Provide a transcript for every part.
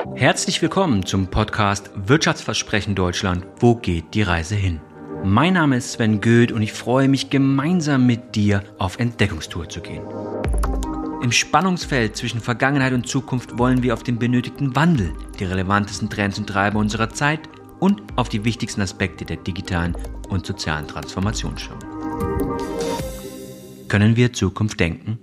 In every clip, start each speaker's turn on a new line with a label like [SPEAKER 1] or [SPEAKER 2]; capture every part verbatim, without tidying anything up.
[SPEAKER 1] Herzlich willkommen zum Podcast Wirtschaftsversprechen Deutschland. Wo geht die Reise hin? Mein Name ist Sven Göth und ich freue mich, gemeinsam mit dir auf Entdeckungstour zu gehen. Im Spannungsfeld zwischen Vergangenheit und Zukunft wollen wir auf den benötigten Wandel, die relevantesten Trends und Treiber unserer Zeit und auf die wichtigsten Aspekte der digitalen und sozialen Transformation schauen. Können wir Zukunft denken?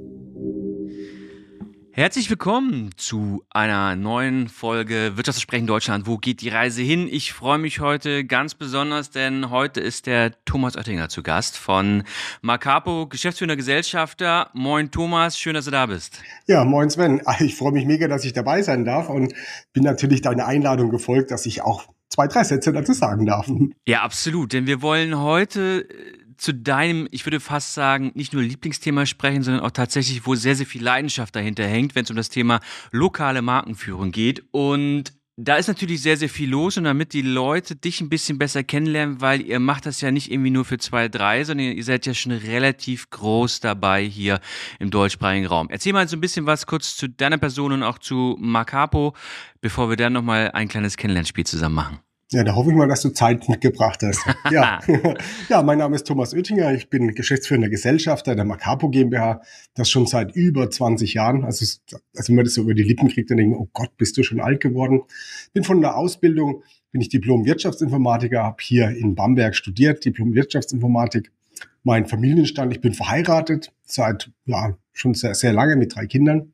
[SPEAKER 1] Herzlich willkommen zu einer neuen Folge Wirtschaftsversprechen Deutschland. Wo geht die Reise hin? Ich freue mich heute ganz besonders, denn heute ist der Thomas Oettinger zu Gast von Marcapo, Geschäftsführender Gesellschafter. Moin Thomas, schön, dass du da bist.
[SPEAKER 2] Ja, moin Sven. Ich freue mich mega, dass ich dabei sein darf und bin natürlich deiner Einladung gefolgt, dass ich auch zwei, drei Sätze dazu sagen darf.
[SPEAKER 1] Ja, absolut, denn wir wollen heute zu deinem, ich würde fast sagen, nicht nur Lieblingsthema sprechen, sondern auch tatsächlich, wo sehr, sehr viel Leidenschaft dahinter hängt, wenn es um das Thema lokale Markenführung geht. Und da ist natürlich sehr, sehr viel los, und damit die Leute dich ein bisschen besser kennenlernen, weil ihr macht das ja nicht irgendwie nur für zwei, drei, sondern ihr seid ja schon relativ groß dabei hier im deutschsprachigen Raum. Erzähl mal so ein bisschen was kurz zu deiner Person und auch zu Marcapo, bevor wir dann nochmal ein kleines Kennenlernspiel zusammen machen.
[SPEAKER 2] Ja, da hoffe ich mal, dass du Zeit mitgebracht hast. Ja, ja, mein Name ist Thomas Oettinger. Ich bin geschäftsführender Gesellschafter der Marcapo GmbH. Das schon seit über zwanzig Jahren. Also, also wenn man das so über die Lippen kriegt, dann denkt man, oh Gott, bist du schon alt geworden. Bin von der Ausbildung, bin ich Diplom-Wirtschaftsinformatiker, habe hier in Bamberg studiert, Diplom-Wirtschaftsinformatik. Mein Familienstand, ich bin verheiratet seit ja schon sehr, sehr lange mit drei Kindern.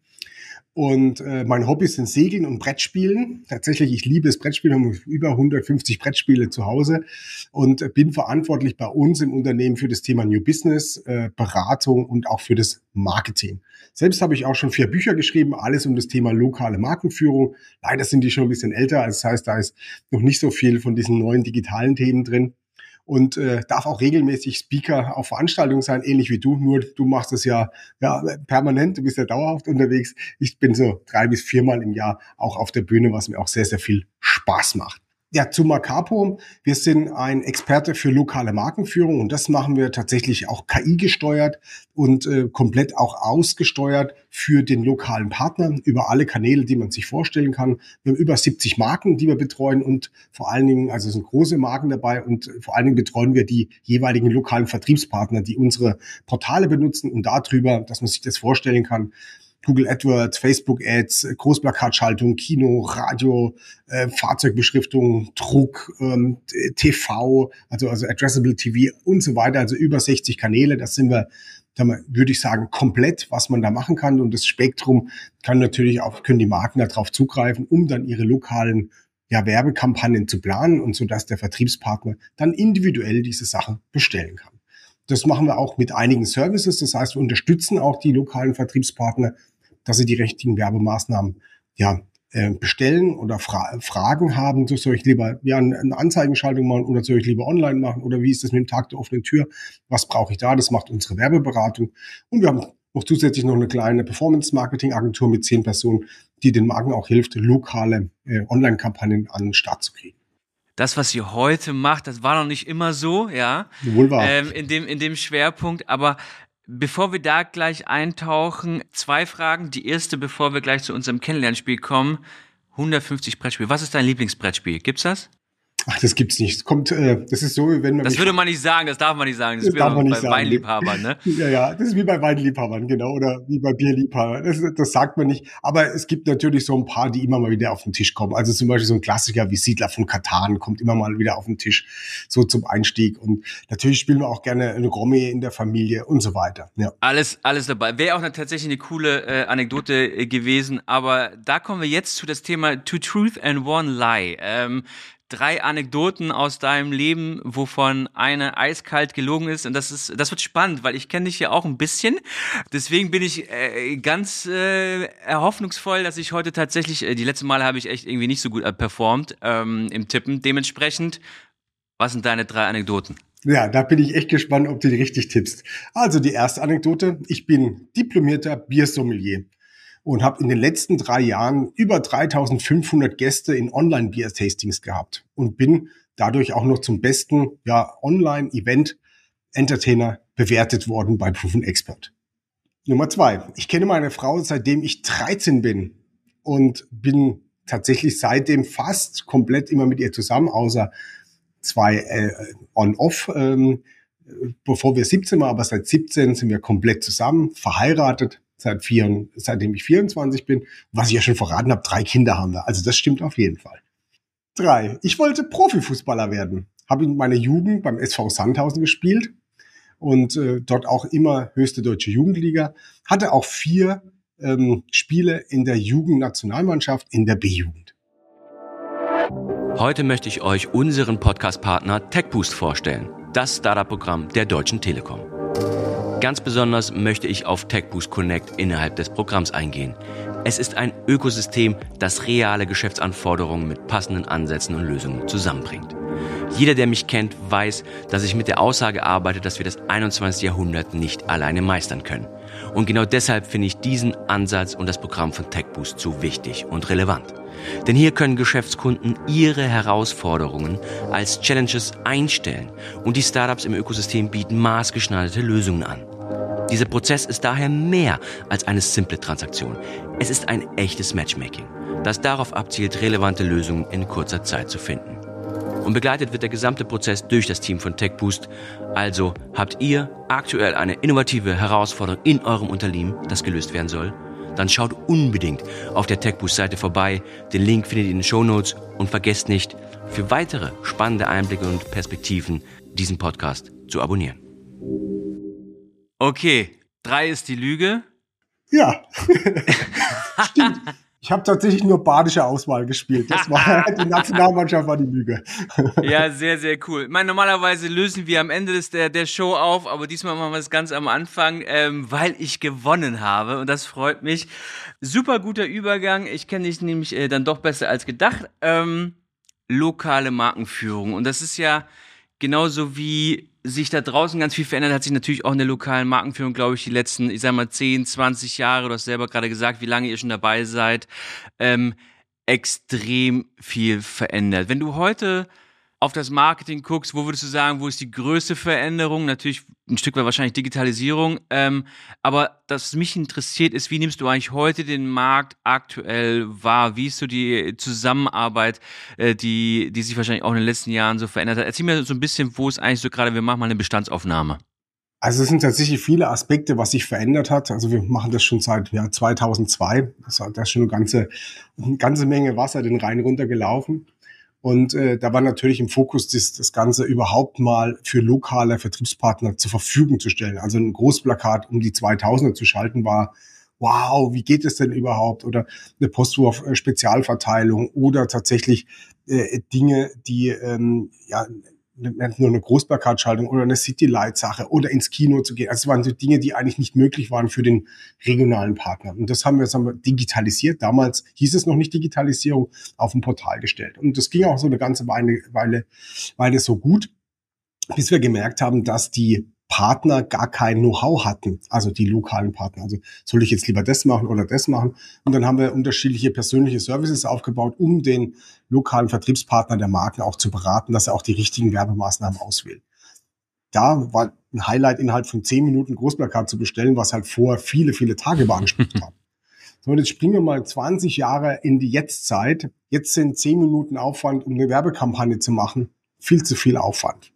[SPEAKER 2] Und äh, meine Hobbys sind Segeln und Brettspielen. Tatsächlich, ich liebe das Brettspielen, habe über hundertfünfzig Brettspiele zu Hause und äh, bin verantwortlich bei uns im Unternehmen für das Thema New Business, äh, Beratung und auch für das Marketing. Selbst habe ich auch schon vier Bücher geschrieben, alles um das Thema lokale Markenführung. Leider sind die schon ein bisschen älter, also das heißt, da ist noch nicht so viel von diesen neuen digitalen Themen drin. Und äh, darf auch regelmäßig Speaker auf Veranstaltungen sein, ähnlich wie du, nur du machst es ja, ja permanent, du bist ja dauerhaft unterwegs. Ich bin so drei bis viermal im Jahr auch auf der Bühne, was mir auch sehr, sehr viel Spaß macht. Ja, zu Marcapo. Wir sind ein Experte für lokale Markenführung und das machen wir tatsächlich auch K I gesteuert und äh, komplett auch ausgesteuert für den lokalen Partner über alle Kanäle, die man sich vorstellen kann. Wir haben über siebzig Marken, die wir betreuen und vor allen Dingen, also es sind große Marken dabei und vor allen Dingen betreuen wir die jeweiligen lokalen Vertriebspartner, die unsere Portale benutzen und darüber, dass man sich das vorstellen kann, Google AdWords, Facebook Ads, Großplakatschaltung, Kino, Radio, äh, Fahrzeugbeschriftung, Druck, ähm, T V, also, also Addressable T V und so weiter, also über sechzig Kanäle. Das sind wir, da würde ich sagen, komplett, was man da machen kann. Und das Spektrum kann natürlich auch, können die Marken darauf zugreifen, um dann ihre lokalen ja, Werbekampagnen zu planen und so, dass der Vertriebspartner dann individuell diese Sachen bestellen kann. Das machen wir auch mit einigen Services. Das heißt, wir unterstützen auch die lokalen Vertriebspartner, dass sie die richtigen Werbemaßnahmen ja, äh, bestellen oder fra- Fragen haben. So, soll ich lieber ja, eine Anzeigenschaltung machen oder soll ich lieber online machen? Oder wie ist das mit dem Tag der offenen Tür? Was brauche ich da? Das macht unsere Werbeberatung. Und wir haben noch zusätzlich noch eine kleine Performance-Marketing-Agentur mit zehn Personen, die den Marken auch hilft, lokale äh, Online-Kampagnen an den Start zu kriegen.
[SPEAKER 1] Das, was ihr heute macht, das war noch nicht immer so, ja,
[SPEAKER 2] Wohl wahr.
[SPEAKER 1] Ähm, in dem, in dem Schwerpunkt. Aber bevor wir da gleich eintauchen, zwei Fragen. Die erste, bevor wir gleich zu unserem Kennenlernspiel kommen. hundertfünfzig Brettspiele. Was ist dein Lieblingsbrettspiel? Gibt's das?
[SPEAKER 2] Ach, das gibt's nicht. Es kommt, äh, das ist so, wie wenn man.
[SPEAKER 1] Das würde man nicht sagen, das darf man nicht sagen. Das,
[SPEAKER 2] das
[SPEAKER 1] ist
[SPEAKER 2] darf man
[SPEAKER 1] wie
[SPEAKER 2] nicht
[SPEAKER 1] bei
[SPEAKER 2] sagen.
[SPEAKER 1] Weinliebhabern, ne?
[SPEAKER 2] Ja, ja, das ist wie bei Weinliebhabern, genau, oder wie bei Bierliebhabern. Das, das sagt man nicht. Aber es gibt natürlich so ein paar, die immer mal wieder auf den Tisch kommen. Also zum Beispiel so ein Klassiker wie Siedler von Catan kommt immer mal wieder auf den Tisch, so zum Einstieg. Und natürlich spielen wir auch gerne eine Romy in der Familie und so weiter. Ja.
[SPEAKER 1] Alles, alles dabei. Wäre auch eine, tatsächlich eine coole äh, Anekdote äh, gewesen. Aber da kommen wir jetzt zu das Thema Two Truth and One Lie. Ähm, Drei Anekdoten aus deinem Leben, wovon eine eiskalt gelogen ist. Und das ist, das wird spannend, weil ich kenne dich ja auch ein bisschen. Deswegen bin ich äh, ganz äh, hoffnungsvoll, dass ich heute tatsächlich, äh, die letzten Male habe ich echt irgendwie nicht so gut äh, performt ähm, im Tippen. Dementsprechend, was sind deine drei Anekdoten?
[SPEAKER 2] Ja, da bin ich echt gespannt, ob du die richtig tippst. Also die erste Anekdote. Ich bin diplomierter Biersommelier und habe in den letzten drei Jahren über dreitausendfünfhundert Gäste in Online-Bier-Tastings gehabt und bin dadurch auch noch zum besten ja, Online-Event-Entertainer bewertet worden bei Proven Expert. Nummer zwei. Ich kenne meine Frau, seitdem ich dreizehn bin und bin tatsächlich seitdem fast komplett immer mit ihr zusammen, außer zwei äh, On-Off, ähm, bevor wir siebzehn waren, aber seit siebzehn sind wir komplett zusammen, verheiratet, seit vier, seitdem ich vierundzwanzig bin. Was ich ja schon verraten habe, drei Kinder haben wir. Also das stimmt auf jeden Fall. Drei. Ich wollte Profifußballer werden. Habe in meiner Jugend beim S V Sandhausen gespielt und äh, dort auch immer höchste deutsche Jugendliga. Hatte auch vier ähm, Spiele in der Jugendnationalmannschaft in der B-Jugend.
[SPEAKER 3] Heute möchte ich euch unseren Podcast-Partner TechBoost vorstellen, das Startup-Programm der Deutschen Telekom. Ganz besonders möchte ich auf TechBoost Connect innerhalb des Programms eingehen. Es ist ein Ökosystem, das reale Geschäftsanforderungen mit passenden Ansätzen und Lösungen zusammenbringt. Jeder, der mich kennt, weiß, dass ich mit der Aussage arbeite, dass wir das einundzwanzigste Jahrhundert nicht alleine meistern können. Und genau deshalb finde ich diesen Ansatz und das Programm von TechBoost so wichtig und relevant. Denn hier können Geschäftskunden ihre Herausforderungen als Challenges einstellen und die Startups im Ökosystem bieten maßgeschneiderte Lösungen an. Dieser Prozess ist daher mehr als eine simple Transaktion. Es ist ein echtes Matchmaking, das darauf abzielt, relevante Lösungen in kurzer Zeit zu finden. Und begleitet wird der gesamte Prozess durch das Team von TechBoost. Also habt ihr aktuell eine innovative Herausforderung in eurem Unternehmen, das gelöst werden soll? Dann schaut unbedingt auf der TechBoost-Seite vorbei. Den Link findet ihr in den Shownotes. Und vergesst nicht, für weitere spannende Einblicke und Perspektiven diesen Podcast zu abonnieren.
[SPEAKER 1] Okay, drei ist die Lüge.
[SPEAKER 2] Ja, stimmt. Ich habe tatsächlich nur badische Auswahl gespielt. Das war die Nationalmannschaft war die Lüge.
[SPEAKER 1] Ja, sehr, sehr cool. Ich meine, normalerweise lösen wir am Ende des, der, der Show auf, aber diesmal machen wir es ganz am Anfang, ähm, weil ich gewonnen habe und das freut mich. Super guter Übergang. Ich kenne dich nämlich äh, dann doch besser als gedacht. Ähm, lokale Markenführung und das ist ja genauso wie sich da draußen ganz viel verändert, hat sich natürlich auch in der lokalen Markenführung, glaube ich, die letzten, ich sag mal, zehn, zwanzig Jahre, du hast selber gerade gesagt, wie lange ihr schon dabei seid, ähm, extrem viel verändert. Wenn du heute auf das Marketing guckst, wo würdest du sagen, wo ist die größte Veränderung? Natürlich ein Stück weit wahrscheinlich Digitalisierung, ähm, aber das mich interessiert ist, wie nimmst du eigentlich heute den Markt aktuell wahr? Wie ist so die Zusammenarbeit, äh, die die sich wahrscheinlich auch in den letzten Jahren so verändert hat? Erzähl mir so ein bisschen, wo es eigentlich so gerade, wir machen mal eine Bestandsaufnahme.
[SPEAKER 2] Also es sind tatsächlich viele Aspekte, was sich verändert hat. Also wir machen das schon seit ja, zweitausendzwei. Das hat da schon eine ganze, eine ganze Menge Wasser den Rhein runtergelaufen. Und äh, da war natürlich im Fokus, das, das Ganze überhaupt mal für lokale Vertriebspartner zur Verfügung zu stellen. Also ein Großplakat um die zweitausender zu schalten war, wow, wie geht es denn überhaupt? Oder eine Postwurf-Spezialverteilung oder tatsächlich äh, Dinge, die ähm, ja nicht nur eine Großplakatschaltung oder eine City-Light-Sache oder ins Kino zu gehen. Also es waren so Dinge, die eigentlich nicht möglich waren für den regionalen Partner. Und das haben wir, das haben wir digitalisiert. Damals hieß es noch nicht Digitalisierung, auf ein Portal gestellt. Und das ging auch so eine ganze Weile, Weile, Weile so gut, bis wir gemerkt haben, dass die Partner gar kein Know-how hatten, also die lokalen Partner. Also soll ich jetzt lieber das machen oder das machen? Und dann haben wir unterschiedliche persönliche Services aufgebaut, um den lokalen Vertriebspartner der Marken auch zu beraten, dass er auch die richtigen Werbemaßnahmen auswählt. Da war ein Highlight, innerhalb von zehn Minuten Großplakat zu bestellen, was halt vorher viele, viele Tage beansprucht hat. So, und jetzt springen wir mal zwanzig Jahre in die Jetztzeit. Jetzt sind zehn Minuten Aufwand, um eine Werbekampagne zu machen, viel zu viel Aufwand.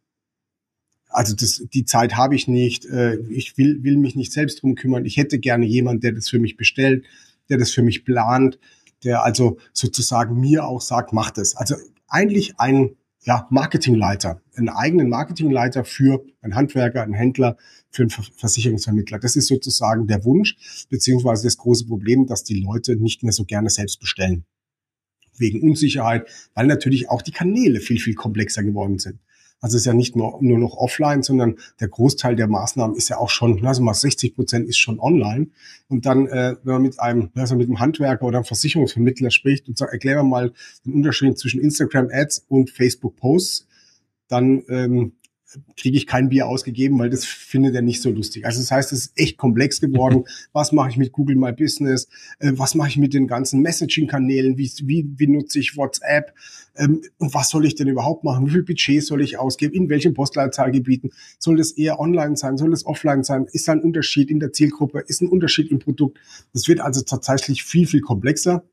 [SPEAKER 2] Also das, die Zeit habe ich nicht. Ich will, will mich nicht selbst drum kümmern. Ich hätte gerne jemanden, der das für mich bestellt, der das für mich plant, der also sozusagen mir auch sagt, mach das. Also eigentlich ein ja, Marketingleiter, einen eigenen Marketingleiter für einen Handwerker, einen Händler, für einen Versicherungsvermittler. Das ist sozusagen der Wunsch, beziehungsweise das große Problem, dass die Leute nicht mehr so gerne selbst bestellen. Wegen Unsicherheit, weil natürlich auch die Kanäle viel, viel komplexer geworden sind. Also es ist ja nicht nur, nur noch offline, sondern der Großteil der Maßnahmen ist ja auch schon, also mal sechzig Prozent ist schon online. Und dann, äh, wenn man mit einem, also mit einem Handwerker oder einem Versicherungsvermittler spricht und sagt, erklären wir mal den Unterschied zwischen Instagram-Ads und Facebook-Posts, dann ähm, kriege ich kein Bier ausgegeben, weil das findet er nicht so lustig. Also das heißt, es ist echt komplex geworden. Was mache ich mit Google My Business? Äh, was mache ich mit den ganzen Messaging-Kanälen? Wie, wie, wie nutze ich WhatsApp? Ähm, und was soll ich denn überhaupt machen? Wie viel Budget soll ich ausgeben? In welchen Postleitzahlgebieten? Soll das eher online sein? Soll das offline sein? Ist da ein Unterschied in der Zielgruppe? Ist ein Unterschied im Produkt? Das wird also tatsächlich viel, viel komplexer.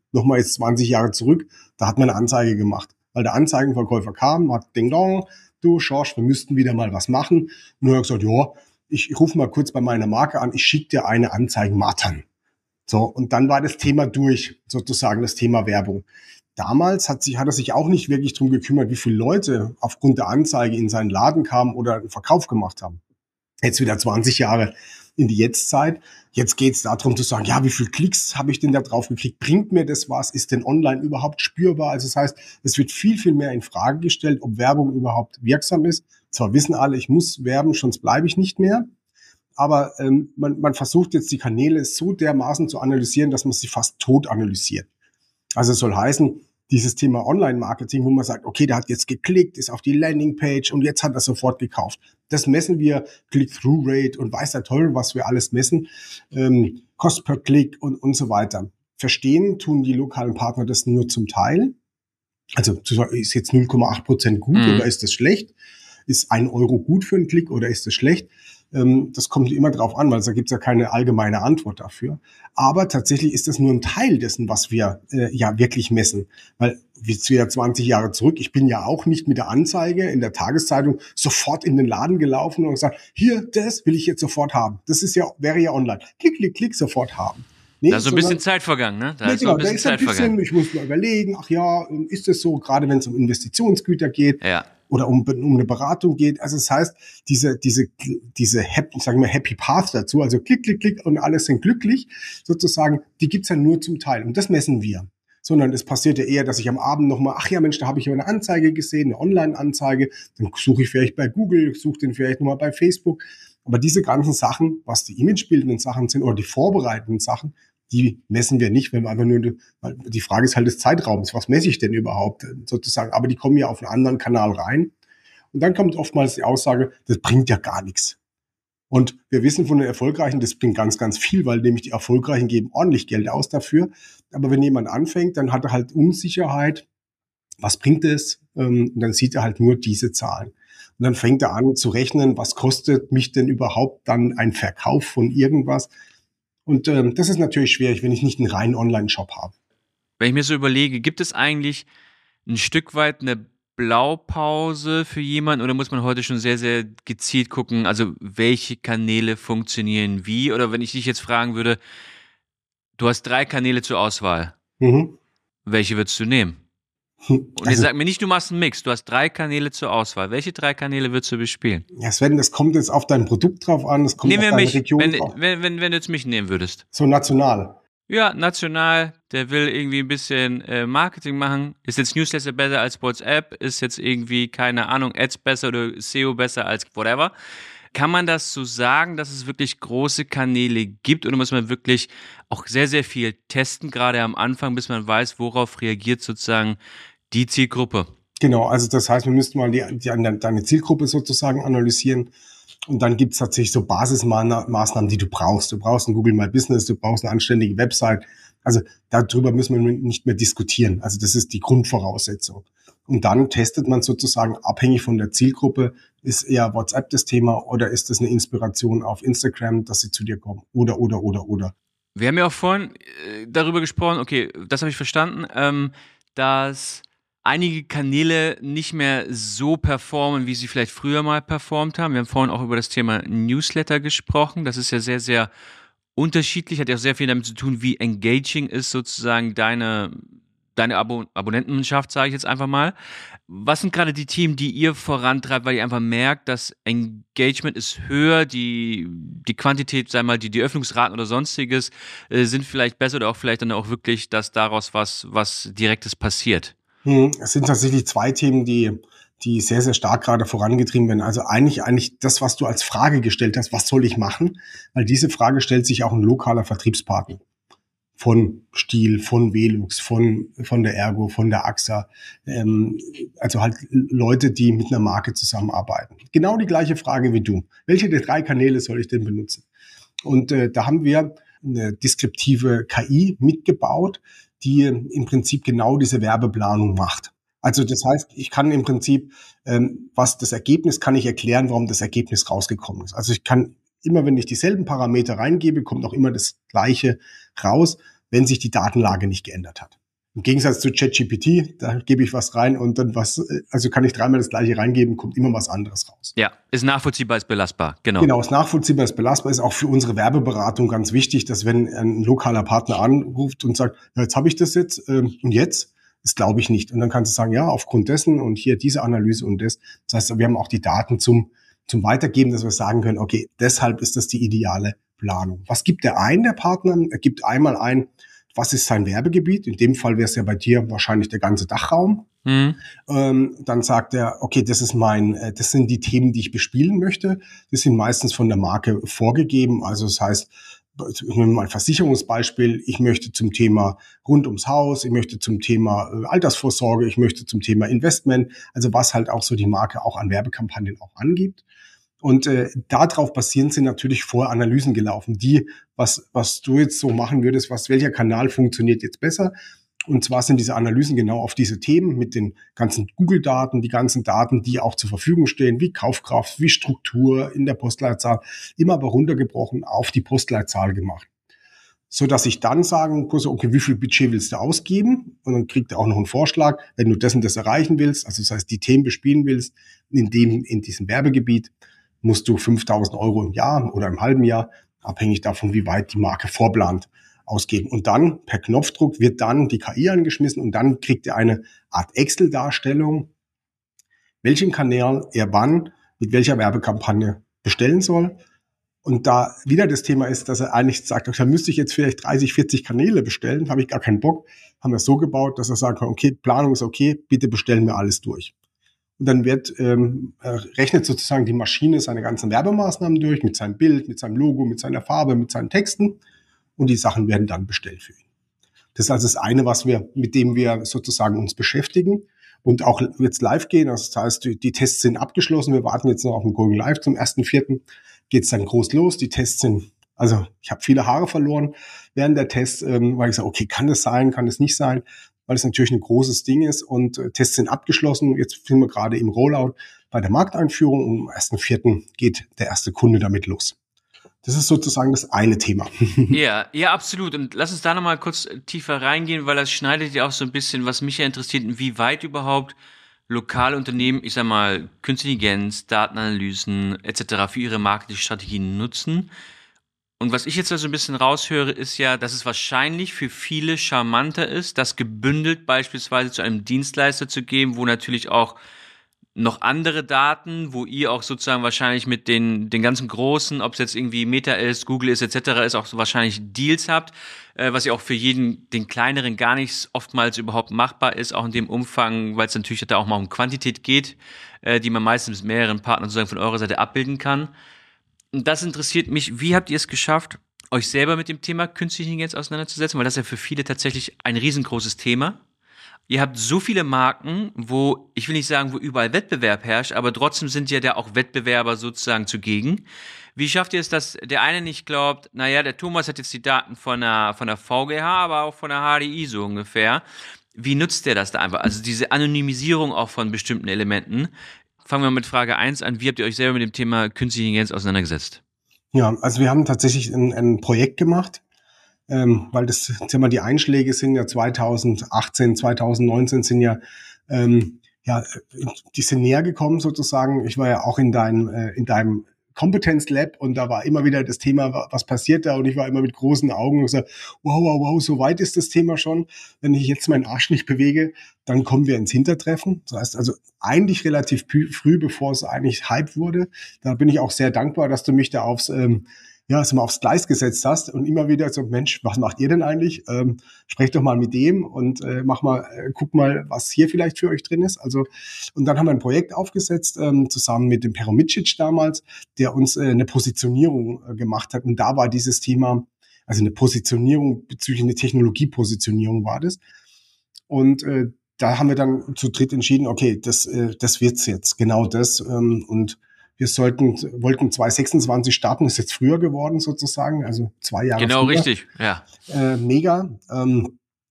[SPEAKER 2] Nochmal jetzt zwanzig Jahre zurück, da hat man eine Anzeige gemacht. Weil der Anzeigenverkäufer kam, hat Ding Dong, du Schorsch, wir müssten wieder mal was machen. Und dann hat er gesagt, ja, ich, ich rufe mal kurz bei meiner Marke an, ich schicke dir eine Anzeige Martern. So, und dann war das Thema durch, sozusagen das Thema Werbung. Damals hat, sich, hat er sich auch nicht wirklich drum gekümmert, wie viele Leute aufgrund der Anzeige in seinen Laden kamen oder einen Verkauf gemacht haben. Jetzt wieder zwanzig Jahre in die Jetztzeit. Jetzt geht es darum zu sagen, ja, wie viele Klicks habe ich denn da drauf gekriegt? Bringt mir das was? Ist denn online überhaupt spürbar? Also das heißt, es wird viel, viel mehr in Frage gestellt, ob Werbung überhaupt wirksam ist. Zwar wissen alle, ich muss werben, sonst bleibe ich nicht mehr. Aber ähm, man, man versucht jetzt die Kanäle so dermaßen zu analysieren, dass man sie fast tot analysiert. Also es soll heißen, dieses Thema Online-Marketing, wo man sagt, okay, der hat jetzt geklickt, ist auf die Landingpage und jetzt hat er sofort gekauft. Das messen wir, Click-Through-Rate und weiß der Teufel, was wir alles messen, ähm, Cost per Klick und, und so weiter. Verstehen tun die lokalen Partner das nur zum Teil. Also ist jetzt null Komma acht Prozent gut mhm. oder ist das schlecht? Ist ein Euro gut für einen Klick oder ist das schlecht? Ähm, das kommt immer drauf an, weil da gibt es ja keine allgemeine Antwort dafür. Aber tatsächlich ist das nur ein Teil dessen, was wir äh, ja wirklich messen. Weil jetzt wieder zwanzig Jahre zurück, ich bin ja auch nicht mit der Anzeige in der Tageszeitung sofort in den Laden gelaufen und gesagt, hier, das will ich jetzt sofort haben. Das ist ja, wäre ja online. Klick, klick, klick, sofort haben. Nee,
[SPEAKER 1] da ist so ein bisschen Zeit vergangen, ne? Da
[SPEAKER 2] nee,
[SPEAKER 1] ist
[SPEAKER 2] genau,
[SPEAKER 1] so ein bisschen
[SPEAKER 2] da ist
[SPEAKER 1] Zeit
[SPEAKER 2] ein bisschen,
[SPEAKER 1] vergangen.
[SPEAKER 2] Ich muss mal überlegen, ach ja, ist das so, gerade wenn es um Investitionsgüter geht.
[SPEAKER 1] Ja.
[SPEAKER 2] Oder um, um eine Beratung geht. Also das heißt, diese, diese, diese Happy, sagen wir Happy Path dazu, also klick, klick, klick und alle sind glücklich, sozusagen, die gibt's ja nur zum Teil. Und das messen wir. Sondern es passiert ja eher, dass ich am Abend nochmal, ach ja Mensch, da habe ich aber eine Anzeige gesehen, eine Online-Anzeige, dann suche ich vielleicht bei Google, suche den vielleicht nochmal bei Facebook. Aber diese ganzen Sachen, was die imagebildenden Sachen sind oder die vorbereitenden Sachen, die messen wir nicht, wenn wir einfach nur, weil die Frage ist halt des Zeitraums, was messe ich denn überhaupt sozusagen, aber die kommen ja auf einen anderen Kanal rein und dann kommt oftmals die Aussage, das bringt ja gar nichts. Und wir wissen von den Erfolgreichen, das bringt ganz, ganz viel, weil nämlich die Erfolgreichen geben ordentlich Geld aus dafür, aber wenn jemand anfängt, dann hat er halt Unsicherheit, was bringt es? Und dann sieht er halt nur diese Zahlen. Und dann fängt er an zu rechnen, was kostet mich denn überhaupt dann ein Verkauf von irgendwas? Und ähm, das ist natürlich schwierig, wenn ich nicht einen reinen Online-Shop habe.
[SPEAKER 1] Wenn ich mir so überlege, gibt es eigentlich ein Stück weit eine Blaupause für jemanden oder muss man heute schon sehr, sehr gezielt gucken, also welche Kanäle funktionieren wie? Oder wenn ich dich jetzt fragen würde, du hast drei Kanäle zur Auswahl, mhm. welche würdest du nehmen? Und also, jetzt sag mir nicht, du machst einen Mix, du hast drei Kanäle zur Auswahl. Welche drei Kanäle würdest du bespielen?
[SPEAKER 2] Ja, Sven, das kommt jetzt auf dein Produkt drauf an, das kommt
[SPEAKER 1] Nehmen
[SPEAKER 2] auf
[SPEAKER 1] wir
[SPEAKER 2] deine
[SPEAKER 1] mich,
[SPEAKER 2] Region
[SPEAKER 1] wenn,
[SPEAKER 2] drauf.
[SPEAKER 1] Wenn, wenn, wenn du jetzt mich nehmen würdest.
[SPEAKER 2] So national.
[SPEAKER 1] Ja, national, der will irgendwie ein bisschen äh, Marketing machen. Ist jetzt Newsletter besser als WhatsApp? Ist jetzt irgendwie, keine Ahnung, Ads besser oder S E O besser als whatever? Kann man das so sagen, dass es wirklich große Kanäle gibt oder muss man wirklich auch sehr, sehr viel testen, gerade am Anfang, bis man weiß, worauf reagiert sozusagen die Zielgruppe?
[SPEAKER 2] Genau, also das heißt, wir müssten mal die, die, deine Zielgruppe sozusagen analysieren und dann gibt's tatsächlich so Basismaßnahmen, die du brauchst. Du brauchst ein Google My Business, du brauchst eine anständige Website. Also darüber müssen wir nicht mehr diskutieren. Also das ist die Grundvoraussetzung. Und dann testet man sozusagen abhängig von der Zielgruppe, ist eher WhatsApp das Thema oder ist das eine Inspiration auf Instagram, dass sie zu dir kommen oder, oder, oder, oder.
[SPEAKER 1] Wir haben ja auch vorhin äh, darüber gesprochen, okay, das habe ich verstanden, ähm, dass einige Kanäle nicht mehr so performen, wie sie vielleicht früher mal performt haben. Wir haben vorhin auch über das Thema Newsletter gesprochen. Das ist ja sehr, sehr unterschiedlich, hat ja auch sehr viel damit zu tun, wie engaging ist sozusagen deine, deine Abo- Abonnentenschaft, sage ich jetzt einfach mal. Was sind gerade die Themen, die ihr vorantreibt, weil ihr einfach merkt, das Engagement ist höher, die, die Quantität, sei mal, die, die Öffnungsraten oder sonstiges äh, sind vielleicht besser oder auch vielleicht dann auch wirklich, dass daraus was, was Direktes passiert?
[SPEAKER 2] Es sind tatsächlich zwei Themen, die, die sehr, sehr stark gerade vorangetrieben werden. Also eigentlich, eigentlich das, was du als Frage gestellt hast, was soll ich machen? Weil diese Frage stellt sich auch ein lokaler Vertriebspartner. Von Stihl, von Velux, von, von der Ergo, von der A X A. Ähm, also halt Leute, die mit einer Marke zusammenarbeiten. Genau die gleiche Frage wie du. Welche der drei Kanäle soll ich denn benutzen? Und äh, da haben wir eine deskriptive K I mitgebaut, die im Prinzip genau diese Werbeplanung macht. Also das heißt, ich kann im Prinzip, ähm, was das Ergebnis, kann ich erklären, warum das Ergebnis rausgekommen ist. Also ich kann immer, wenn ich dieselben Parameter reingebe, kommt auch immer das Gleiche raus. wenn sich die Datenlage nicht geändert hat. Im Gegensatz zu ChatGPT, da gebe ich was rein und dann was, also kann ich dreimal das Gleiche reingeben, kommt immer was anderes raus.
[SPEAKER 1] Ja, ist nachvollziehbar, ist belastbar, genau.
[SPEAKER 2] Genau, ist nachvollziehbar, ist belastbar, ist auch für unsere Werbeberatung ganz wichtig, dass wenn ein lokaler Partner anruft und sagt, ja, jetzt habe ich das jetzt ähm, und jetzt, das glaube ich nicht. Und dann kannst du sagen, ja, aufgrund dessen und hier diese Analyse und das. Das heißt, wir haben auch die Daten zum, zum Weitergeben, dass wir sagen können, okay, deshalb ist das die ideale Planung. Was gibt der ein, der Partner? Er gibt einmal ein, was ist sein Werbegebiet? In dem Fall wäre es ja bei dir wahrscheinlich der ganze Dachraum. Mhm. Ähm, dann sagt er, okay, das ist mein, äh, das sind die Themen, die ich bespielen möchte. Das sind meistens von der Marke vorgegeben. Also das heißt, ich nehme mal ein Versicherungsbeispiel. Ich möchte zum Thema rund ums Haus, ich möchte zum Thema äh, Altersvorsorge, ich möchte zum Thema Investment. Also was halt auch so die Marke auch an Werbekampagnen auch angibt. Und äh, darauf basierend sind natürlich vorher Analysen gelaufen, die, was was du jetzt so machen würdest, was welcher Kanal funktioniert jetzt besser. Und zwar sind diese Analysen genau auf diese Themen mit den ganzen Google-Daten, die ganzen Daten, die auch zur Verfügung stehen, wie Kaufkraft, wie Struktur in der Postleitzahl, immer aber runtergebrochen auf die Postleitzahl gemacht. So dass ich dann sagen muss, okay, wie viel Budget willst du ausgeben? Und dann kriegt er auch noch einen Vorschlag, wenn du das und das erreichen willst, also das heißt, die Themen bespielen willst, in dem, in diesem Werbegebiet, musst du fünftausend Euro im Jahr oder im halben Jahr, abhängig davon, wie weit die Marke vorplant, ausgeben. Und dann per Knopfdruck wird dann die K I angeschmissen und dann kriegt er eine Art Excel-Darstellung, welchen Kanal er wann mit welcher Werbekampagne bestellen soll. Und da wieder das Thema ist, dass er eigentlich sagt, da müsste ich jetzt vielleicht dreißig, vierzig Kanäle bestellen, habe ich gar keinen Bock. Haben wir es so gebaut, dass er sagt, okay, Planung ist okay, bitte bestellen wir alles durch. Und dann wird ähm, rechnet sozusagen die Maschine seine ganzen Werbemaßnahmen durch, mit seinem Bild, mit seinem Logo, mit seiner Farbe, mit seinen Texten. Und die Sachen werden dann bestellt für ihn. Das ist also das eine, was wir, mit dem wir sozusagen uns beschäftigen und auch jetzt live gehen. Das heißt, die, die Tests sind abgeschlossen. Wir warten jetzt noch auf den Going Live zum ersten Vierten Geht's dann groß los. Die Tests sind, also ich habe viele Haare verloren während der Tests, ähm, weil ich sage, okay, kann das sein, kann das nicht sein? Weil es natürlich ein großes Ding ist und äh, Tests sind abgeschlossen. Jetzt sind wir gerade im Rollout bei der Markteinführung und am ersten Vierten geht der erste Kunde damit los. Das ist sozusagen das eine Thema.
[SPEAKER 1] Ja, ja, absolut. Und lass uns da nochmal kurz tiefer reingehen, weil das schneidet ja auch so ein bisschen, was mich ja interessiert, inwieweit überhaupt lokale Unternehmen, ich sag mal, Künstliche Intelligenz, Datenanalysen et cetera für ihre Marketingstrategien nutzen. Und was ich jetzt also ein bisschen raushöre, ist ja, dass es wahrscheinlich für viele charmanter ist, das gebündelt beispielsweise zu einem Dienstleister zu geben, wo natürlich auch noch andere Daten, wo ihr auch sozusagen wahrscheinlich mit den den ganzen großen, ob es jetzt irgendwie Meta ist, Google ist et cetera ist, auch so wahrscheinlich Deals habt, äh, was ja auch für jeden, den kleineren gar nicht oftmals überhaupt machbar ist, auch in dem Umfang, weil es natürlich da auch mal um Quantität geht, äh, die man meistens mit mehreren Partnern sozusagen von eurer Seite abbilden kann. Und das interessiert mich, wie habt ihr es geschafft, euch selber mit dem Thema Künstliche Intelligenz auseinanderzusetzen, weil das ist ja für viele tatsächlich ein riesengroßes Thema. Ihr habt so viele Marken, wo, ich will nicht sagen, wo überall Wettbewerb herrscht, aber trotzdem sind ja da auch Wettbewerber sozusagen zugegen. Wie schafft ihr es, dass der eine nicht glaubt, naja, der Thomas hat jetzt die Daten von der, von der V G H, aber auch von der H D I so ungefähr. Wie nutzt der das da einfach? Also diese Anonymisierung auch von bestimmten Elementen. Fangen wir mit Frage eins an. Wie habt ihr euch selber mit dem Thema Künstliche Intelligenz auseinandergesetzt?
[SPEAKER 2] Ja, also wir haben tatsächlich ein, ein Projekt gemacht, ähm, weil das Thema, die Einschläge sind ja zweitausendachtzehn, zweitausendneunzehn sind ja, ähm, ja, die sind näher gekommen sozusagen. Ich war ja auch in deinem, äh, in deinem Kompetenzlab und da war immer wieder das Thema, was passiert da? Und ich war immer mit großen Augen und gesagt, wow, wow, wow, so weit ist das Thema schon. Wenn ich jetzt meinen Arsch nicht bewege, dann kommen wir ins Hintertreffen. Das heißt also eigentlich relativ früh, bevor es eigentlich Hype wurde. Da bin ich auch sehr dankbar, dass du mich da aufs, ähm, ja, also mal aufs Gleis gesetzt hast und immer wieder so, Mensch, was macht ihr denn eigentlich? Ähm, sprecht doch mal mit dem und äh, mach mal, äh, guck mal, was hier vielleicht für euch drin ist. Also, und dann haben wir ein Projekt aufgesetzt, ähm, zusammen mit dem Peromicic damals, der uns äh, eine Positionierung äh, gemacht hat. Und da war dieses Thema, also eine Positionierung bezüglich eine Technologiepositionierung war das. Und äh, da haben wir dann zu dritt entschieden, okay, das, äh, das wird's jetzt, genau das. Ähm, und wir sollten, wollten zwanzig sechsundzwanzig starten, ist jetzt früher geworden sozusagen, also zwei Jahre
[SPEAKER 1] Genau,
[SPEAKER 2] früher.
[SPEAKER 1] richtig, ja.
[SPEAKER 2] Äh, mega. Ähm,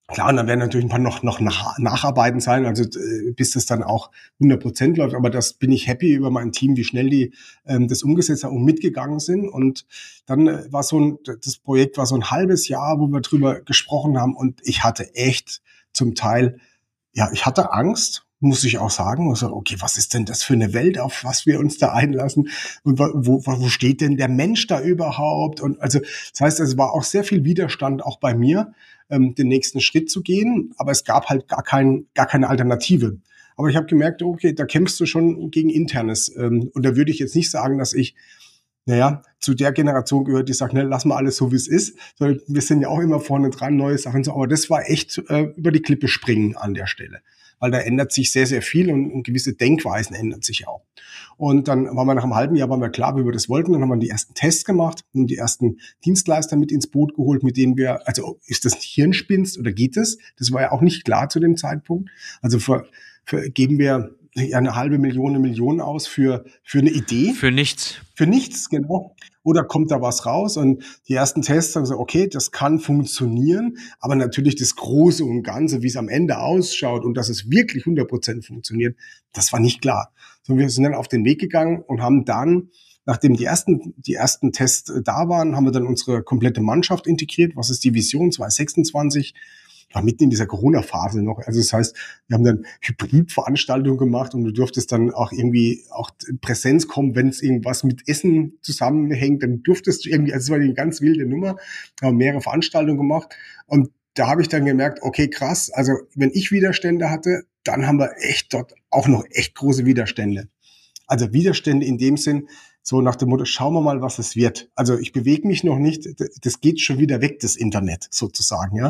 [SPEAKER 2] Klar, und dann werden natürlich ein paar noch, noch nach, Nacharbeiten sein, also äh, bis das dann auch hundert Prozent läuft. Aber das bin ich happy über mein Team, wie schnell die ähm, das umgesetzt haben und mitgegangen sind. Und dann äh, war so ein, das Projekt war so ein halbes Jahr, wo wir drüber gesprochen haben. Und ich hatte echt zum Teil, ja, ich hatte Angst, muss ich auch sagen. Also, okay, was ist denn das für eine Welt, auf was wir uns da einlassen? Und wo, wo, wo steht denn der Mensch da überhaupt? Und also, das heißt, es war auch sehr viel Widerstand auch bei mir, ähm, den nächsten Schritt zu gehen. Aber es gab halt gar kein, gar keine Alternative. Aber ich habe gemerkt, okay, da kämpfst du schon gegen Internes. Ähm, und da würde ich jetzt nicht sagen, dass ich, naja, zu der Generation gehört, die sagt, ne, lass mal alles so, wie es ist. Sondern wir sind ja auch immer vorne dran, neue Sachen so. Aber das war echt äh, über die Klippe springen an der Stelle. Weil da ändert sich sehr, sehr viel und, und gewisse Denkweisen ändern sich auch. Und dann waren wir nach einem halben Jahr, waren wir klar, wie wir das wollten. Dann haben wir die ersten Tests gemacht und die ersten Dienstleister mit ins Boot geholt, mit denen wir, also ist das Hirnspinst oder geht das? Das war ja auch nicht klar zu dem Zeitpunkt. Also für, für geben wir eine halbe Million, eine Million aus für, für eine Idee.
[SPEAKER 1] Für nichts.
[SPEAKER 2] Für nichts, genau. Oder kommt da was raus? Und die ersten Tests haben gesagt, okay, das kann funktionieren, aber natürlich das Große und Ganze, wie es am Ende ausschaut und dass es wirklich hundert Prozent funktioniert, das war nicht klar. So, wir sind dann auf den Weg gegangen und haben dann, nachdem die ersten, die ersten Tests da waren, haben wir dann unsere komplette Mannschaft integriert. Was ist die Vision zwanzig sechsundzwanzig? War mitten in dieser Corona-Phase noch. Also das heißt, wir haben dann Hybrid-Veranstaltungen gemacht und du durftest dann auch irgendwie auch Präsenz kommen, wenn es irgendwas mit Essen zusammenhängt, dann durftest du irgendwie, also es war eine ganz wilde Nummer, haben mehrere Veranstaltungen gemacht und da habe ich dann gemerkt, okay, krass, also wenn ich Widerstände hatte, dann haben wir echt dort auch noch echt große Widerstände. Also Widerstände in dem Sinn, so nach dem Motto, schauen wir mal, was es wird. Also ich bewege mich noch nicht, das geht schon wieder weg, das Internet sozusagen, ja.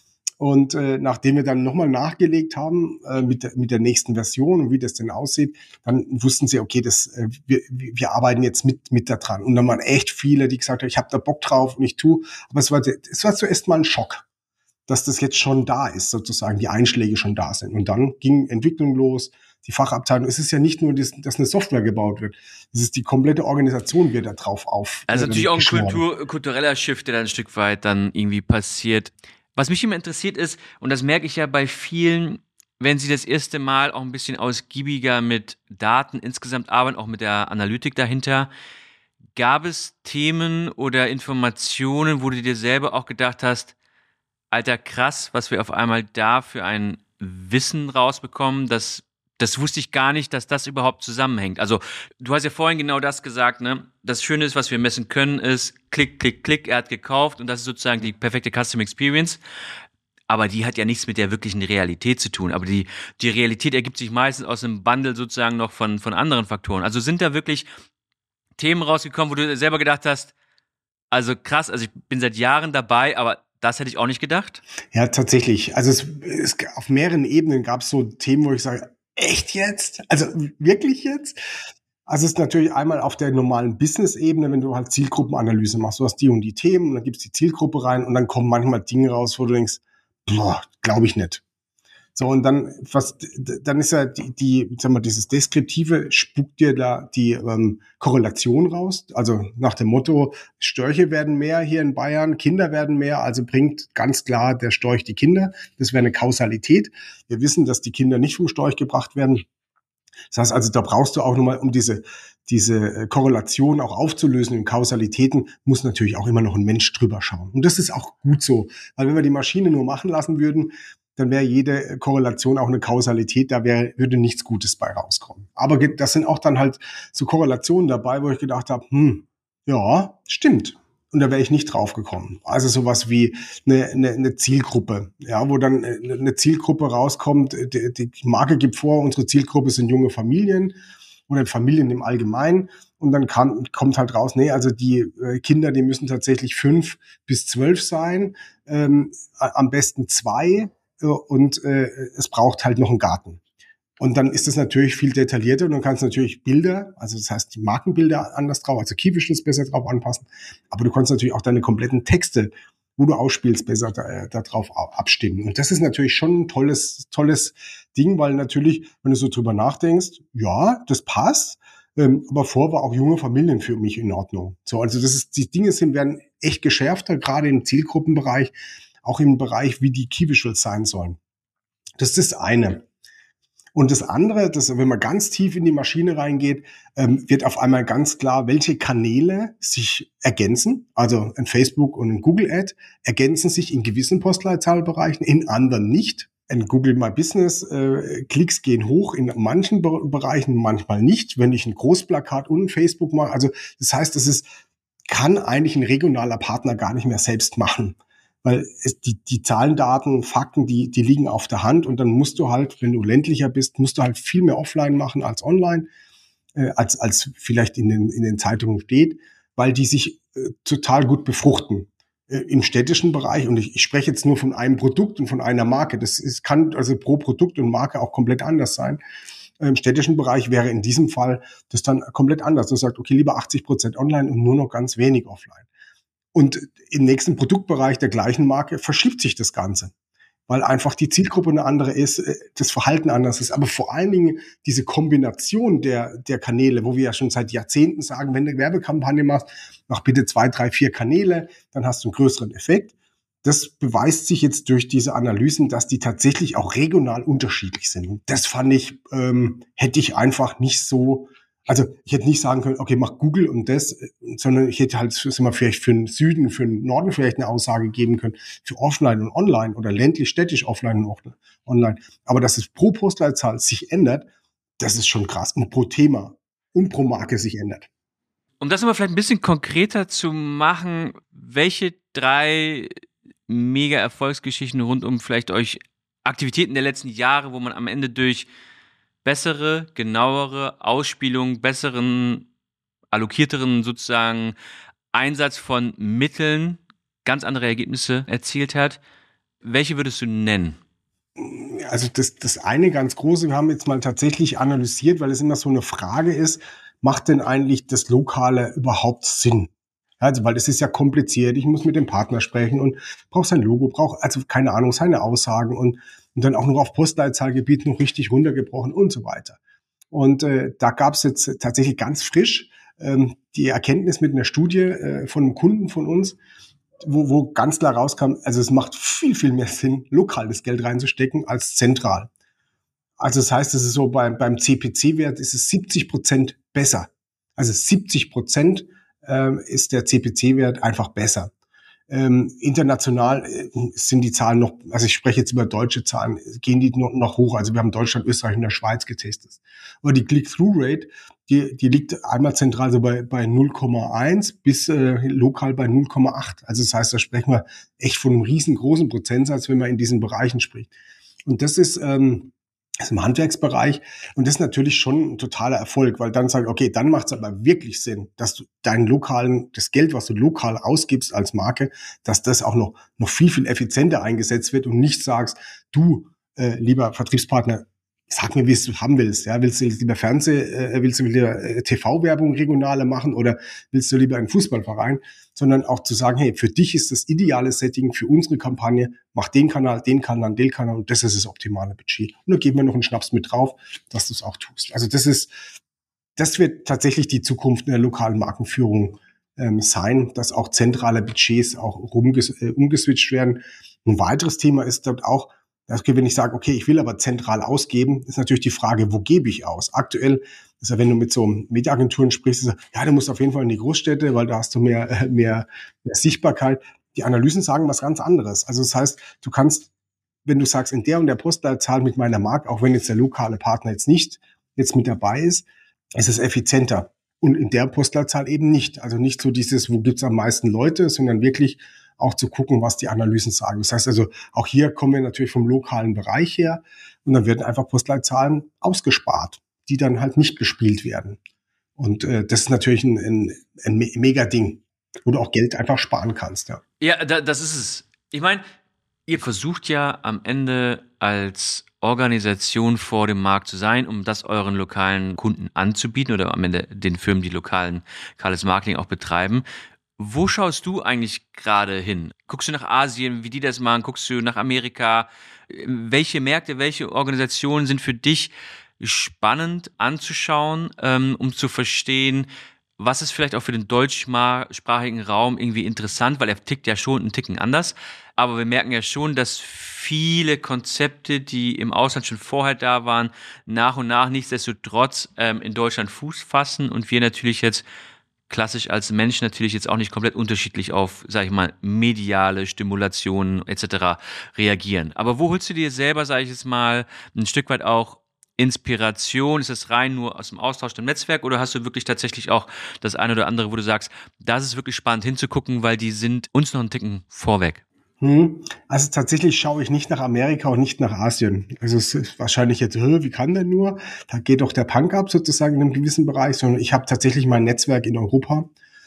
[SPEAKER 2] Und äh, nachdem wir dann nochmal nachgelegt haben äh, mit, der, mit der nächsten Version und wie das denn aussieht, dann wussten sie, okay, das äh, wir, wir arbeiten jetzt mit mit da dran. Und dann waren echt viele, die gesagt haben, ich habe da Bock drauf und ich tue. Aber es war, es war zuerst mal ein Schock, dass das jetzt schon da ist, sozusagen, die Einschläge schon da sind. Und dann ging Entwicklung los, die Fachabteilung. Es ist ja nicht nur, dass, dass eine Software gebaut wird. Es ist die komplette Organisation, wird da drauf auf.
[SPEAKER 1] Also
[SPEAKER 2] äh,
[SPEAKER 1] natürlich auch ein
[SPEAKER 2] geschworen.
[SPEAKER 1] Kultur, kultureller Shift, der dann ein Stück weit dann irgendwie passiert. Was mich immer interessiert ist, und das merke ich ja bei vielen, wenn sie das erste Mal auch ein bisschen ausgiebiger mit Daten insgesamt arbeiten, auch mit der Analytik dahinter, gab es Themen oder Informationen, wo du dir selber auch gedacht hast, Alter, krass, was wir auf einmal da für ein Wissen rausbekommen, das Das wusste ich gar nicht, dass das überhaupt zusammenhängt. Also du hast ja vorhin genau das gesagt, ne? Das Schöne ist, was wir messen können, ist Klick, Klick, Klick, er hat gekauft und das ist sozusagen die perfekte Custom Experience. Aber die hat ja nichts mit der wirklichen Realität zu tun. Aber die, die Realität ergibt sich meistens aus einem Bundle sozusagen noch von, von anderen Faktoren. Also sind da wirklich Themen rausgekommen, wo du selber gedacht hast, also krass, also ich bin seit Jahren dabei, aber das hätte ich auch nicht gedacht?
[SPEAKER 2] Ja, tatsächlich. Also es, es auf mehreren Ebenen gab es so Themen, wo ich sage, echt jetzt? Also wirklich jetzt? Also es ist natürlich einmal auf der normalen Business-Ebene, wenn du halt Zielgruppenanalyse machst. Du hast die und die Themen und dann gibst die Zielgruppe rein und dann kommen manchmal Dinge raus, wo du denkst, boah, glaube ich nicht. So, und dann, was, dann ist ja die, die, sag mal, dieses Deskriptive spuckt dir da die ähm, Korrelation raus. Also nach dem Motto, Störche werden mehr hier in Bayern, Kinder werden mehr, also bringt ganz klar der Storch die Kinder. Das wäre eine Kausalität. Wir wissen, dass die Kinder nicht vom Storch gebracht werden. Das heißt also, da brauchst du auch nochmal, um diese, diese Korrelation auch aufzulösen in Kausalitäten, muss natürlich auch immer noch ein Mensch drüber schauen. Und das ist auch gut so. Weil wenn wir die Maschine nur machen lassen würden, dann wäre jede Korrelation auch eine Kausalität, da wäre, würde nichts Gutes bei rauskommen. Aber das sind auch dann halt so Korrelationen dabei, wo ich gedacht habe, hm, ja, stimmt. Und da wäre ich nicht drauf gekommen. Also sowas wie eine, eine, eine Zielgruppe, ja, wo dann eine Zielgruppe rauskommt, die, die Marke gibt vor, unsere Zielgruppe sind junge Familien oder Familien im Allgemeinen. Und dann kann, kommt halt raus, nee, also die äh, Kinder, die müssen tatsächlich fünf bis zwölf sein, ähm, am besten zwei. Und äh, es braucht halt noch einen Garten. Und dann ist es natürlich viel detaillierter und dann kannst du natürlich Bilder, also das heißt die Markenbilder anders drauf, also Keyvisuals besser drauf anpassen, aber du kannst natürlich auch deine kompletten Texte, wo du ausspielst, besser da, da drauf abstimmen. Und das ist natürlich schon ein tolles, tolles Ding, weil natürlich, wenn du so drüber nachdenkst, ja, das passt, ähm, aber vor war auch junge Familien für mich in Ordnung. So, also das ist, die Dinge sind, werden echt geschärfter, gerade im Zielgruppenbereich. auch im Bereich, wie die Key Visuals sein sollen. Das ist das eine. Und das andere, dass, wenn man ganz tief in die Maschine reingeht, ähm, wird auf einmal ganz klar, welche Kanäle sich ergänzen. Also ein Facebook und ein Google Ad ergänzen sich in gewissen Postleitzahlbereichen, in anderen nicht. Ein Google My Business äh, Klicks gehen hoch in manchen Be- Bereichen, manchmal nicht. Wenn ich ein Großplakat und ein Facebook mache, also das heißt, das ist, kann eigentlich ein regionaler Partner gar nicht mehr selbst machen. Weil es, die, die Zahlen, Daten, Fakten, die, die liegen auf der Hand und dann musst du halt, wenn du ländlicher bist, musst du halt viel mehr offline machen als online, äh, als, als vielleicht in den, in den Zeitungen steht, weil die sich äh, total gut befruchten. Äh, Im städtischen Bereich, und ich, ich spreche jetzt nur von einem Produkt und von einer Marke, das ist, kann also pro Produkt und Marke auch komplett anders sein. Äh, Im städtischen Bereich wäre in diesem Fall das dann komplett anders. Du sagst, okay, lieber achtzig Prozent online und nur noch ganz wenig offline. Und im nächsten Produktbereich der gleichen Marke verschiebt sich das Ganze, weil einfach die Zielgruppe eine andere ist, das Verhalten anders ist. Aber vor allen Dingen diese Kombination der, der Kanäle, wo wir ja schon seit Jahrzehnten sagen, wenn du eine Werbekampagne machst, mach bitte zwei, drei, vier Kanäle, dann hast du einen größeren Effekt. Das beweist sich jetzt durch diese Analysen, dass die tatsächlich auch regional unterschiedlich sind. Und das fand ich, ähm, hätte ich einfach nicht so. Also ich hätte nicht sagen können, okay, mach Google und das, sondern ich hätte halt sind wir vielleicht für den Süden, für den Norden vielleicht eine Aussage geben können, für offline und online oder ländlich, städtisch, offline und online. Aber dass es pro Postleitzahl sich ändert, das ist schon krass. Und pro Thema und pro Marke sich ändert.
[SPEAKER 1] Um das aber vielleicht ein bisschen konkreter zu machen, welche drei mega Erfolgsgeschichten rund um vielleicht euch Aktivitäten der letzten Jahre, wo man am Ende durch bessere, genauere Ausspielung, besseren, allokierteren sozusagen Einsatz von Mitteln ganz andere Ergebnisse erzielt hat. Welche würdest du nennen?
[SPEAKER 2] Also das, das eine ganz große, wir haben jetzt mal tatsächlich analysiert, weil es immer so eine Frage ist, macht denn eigentlich das Lokale überhaupt Sinn? Also, weil es ist ja kompliziert, ich muss mit dem Partner sprechen und brauche sein Logo, brauche also keine Ahnung, seine Aussagen und Und dann auch noch auf Postleitzahlgebiet noch richtig runtergebrochen und so weiter. Und äh, da gab es jetzt tatsächlich ganz frisch ähm, die Erkenntnis mit einer Studie äh, von einem Kunden von uns, wo, wo ganz klar rauskam, also es macht viel, viel mehr Sinn, lokal das Geld reinzustecken als zentral. Also das heißt, es ist so, beim, beim C P C-Wert ist es siebzig Prozent besser. Also siebzig Prozent äh, ist der C P C-Wert einfach besser. Ähm, international äh, sind die Zahlen noch, also ich spreche jetzt über deutsche Zahlen, gehen die noch, noch hoch. Also wir haben Deutschland, Österreich und der Schweiz getestet. Aber die Click-Through-Rate, die, die liegt einmal zentral so bei, bei null Komma eins bis äh, lokal bei null Komma acht. Also das heißt, da sprechen wir echt von einem riesengroßen Prozentsatz, wenn man in diesen Bereichen spricht. Und das ist, ähm, das ist im Handwerksbereich. Und das ist natürlich schon ein totaler Erfolg, weil dann sagen, okay, dann macht es aber wirklich Sinn, dass du deinen lokalen, das Geld, was du lokal ausgibst als Marke, dass das auch noch, noch viel, viel effizienter eingesetzt wird und nicht sagst, du, äh, lieber Vertriebspartner, sag mir, wie es du haben willst. Ja, willst du lieber Fernseh, äh, willst du lieber äh, T V-Werbung regionale machen oder willst du lieber einen Fußballverein? Sondern auch zu sagen, hey, für dich ist das ideale Setting für unsere Kampagne, mach den Kanal, den Kanal, den Kanal und das ist das optimale Budget. Und dann geben wir noch einen Schnaps mit drauf, dass du es auch tust. Also das ist, das wird tatsächlich die Zukunft in der lokalen Markenführung ähm, sein, dass auch zentrale Budgets auch rumges- äh, umgeswitcht werden. Ein weiteres Thema ist dort auch, dass wenn ich sage, okay, ich will aber zentral ausgeben, ist natürlich die Frage, wo gebe ich aus? Aktuell ist ja, wenn du mit so Mediaagenturen sprichst, ist ja, du musst auf jeden Fall in die Großstädte, weil da hast du mehr, mehr, mehr Sichtbarkeit. Die Analysen sagen was ganz anderes. Also das heißt, du kannst, wenn du sagst, in der und der Postleitzahl mit meiner Marke, auch wenn jetzt der lokale Partner jetzt nicht jetzt mit dabei ist, ist es effizienter. Und in der Postleitzahl eben nicht. Also nicht so dieses, wo gibt's am meisten Leute, sondern wirklich auch zu gucken, was die Analysen sagen. Das heißt also, auch hier kommen wir natürlich vom lokalen Bereich her und dann werden einfach Postleitzahlen ausgespart, die dann halt nicht bespielt werden. Und äh, das ist natürlich ein, ein, ein mega Ding, wo du auch Geld einfach sparen kannst. Ja,
[SPEAKER 1] ja da, das ist es. Ich meine, ihr versucht ja am Ende als Organisation vor dem Markt zu sein, um das euren lokalen Kunden anzubieten oder am Ende den Firmen, die lokalen, lokales Marketing auch betreiben. Wo schaust du eigentlich gerade hin? Guckst du nach Asien, wie die das machen? Guckst du nach Amerika? Welche Märkte, welche Organisationen sind für dich spannend anzuschauen, ähm, um zu verstehen, was ist vielleicht auch für den deutschsprachigen Raum irgendwie interessant, weil er tickt ja schon einen Ticken anders. Aber wir merken ja schon, dass viele Konzepte, die im Ausland schon vorher da waren, nach und nach nichtsdestotrotz ähm, in Deutschland Fuß fassen und wir natürlich jetzt klassisch als Mensch natürlich jetzt auch nicht komplett unterschiedlich auf, sag ich mal, mediale Stimulationen et cetera reagieren. Aber wo holst du dir selber, sag ich jetzt mal, ein Stück weit auch Inspiration? Ist das rein nur aus dem Austausch im Netzwerk oder hast du wirklich tatsächlich auch das eine oder andere, wo du sagst, das ist wirklich spannend hinzugucken, weil die sind uns noch einen Ticken vorweg?
[SPEAKER 2] Hm. Also tatsächlich schaue ich nicht nach Amerika und nicht nach Asien. Also es ist wahrscheinlich jetzt, wie kann der nur? Da geht doch der Punk ab sozusagen in einem gewissen Bereich, sondern ich habe tatsächlich mein Netzwerk in Europa,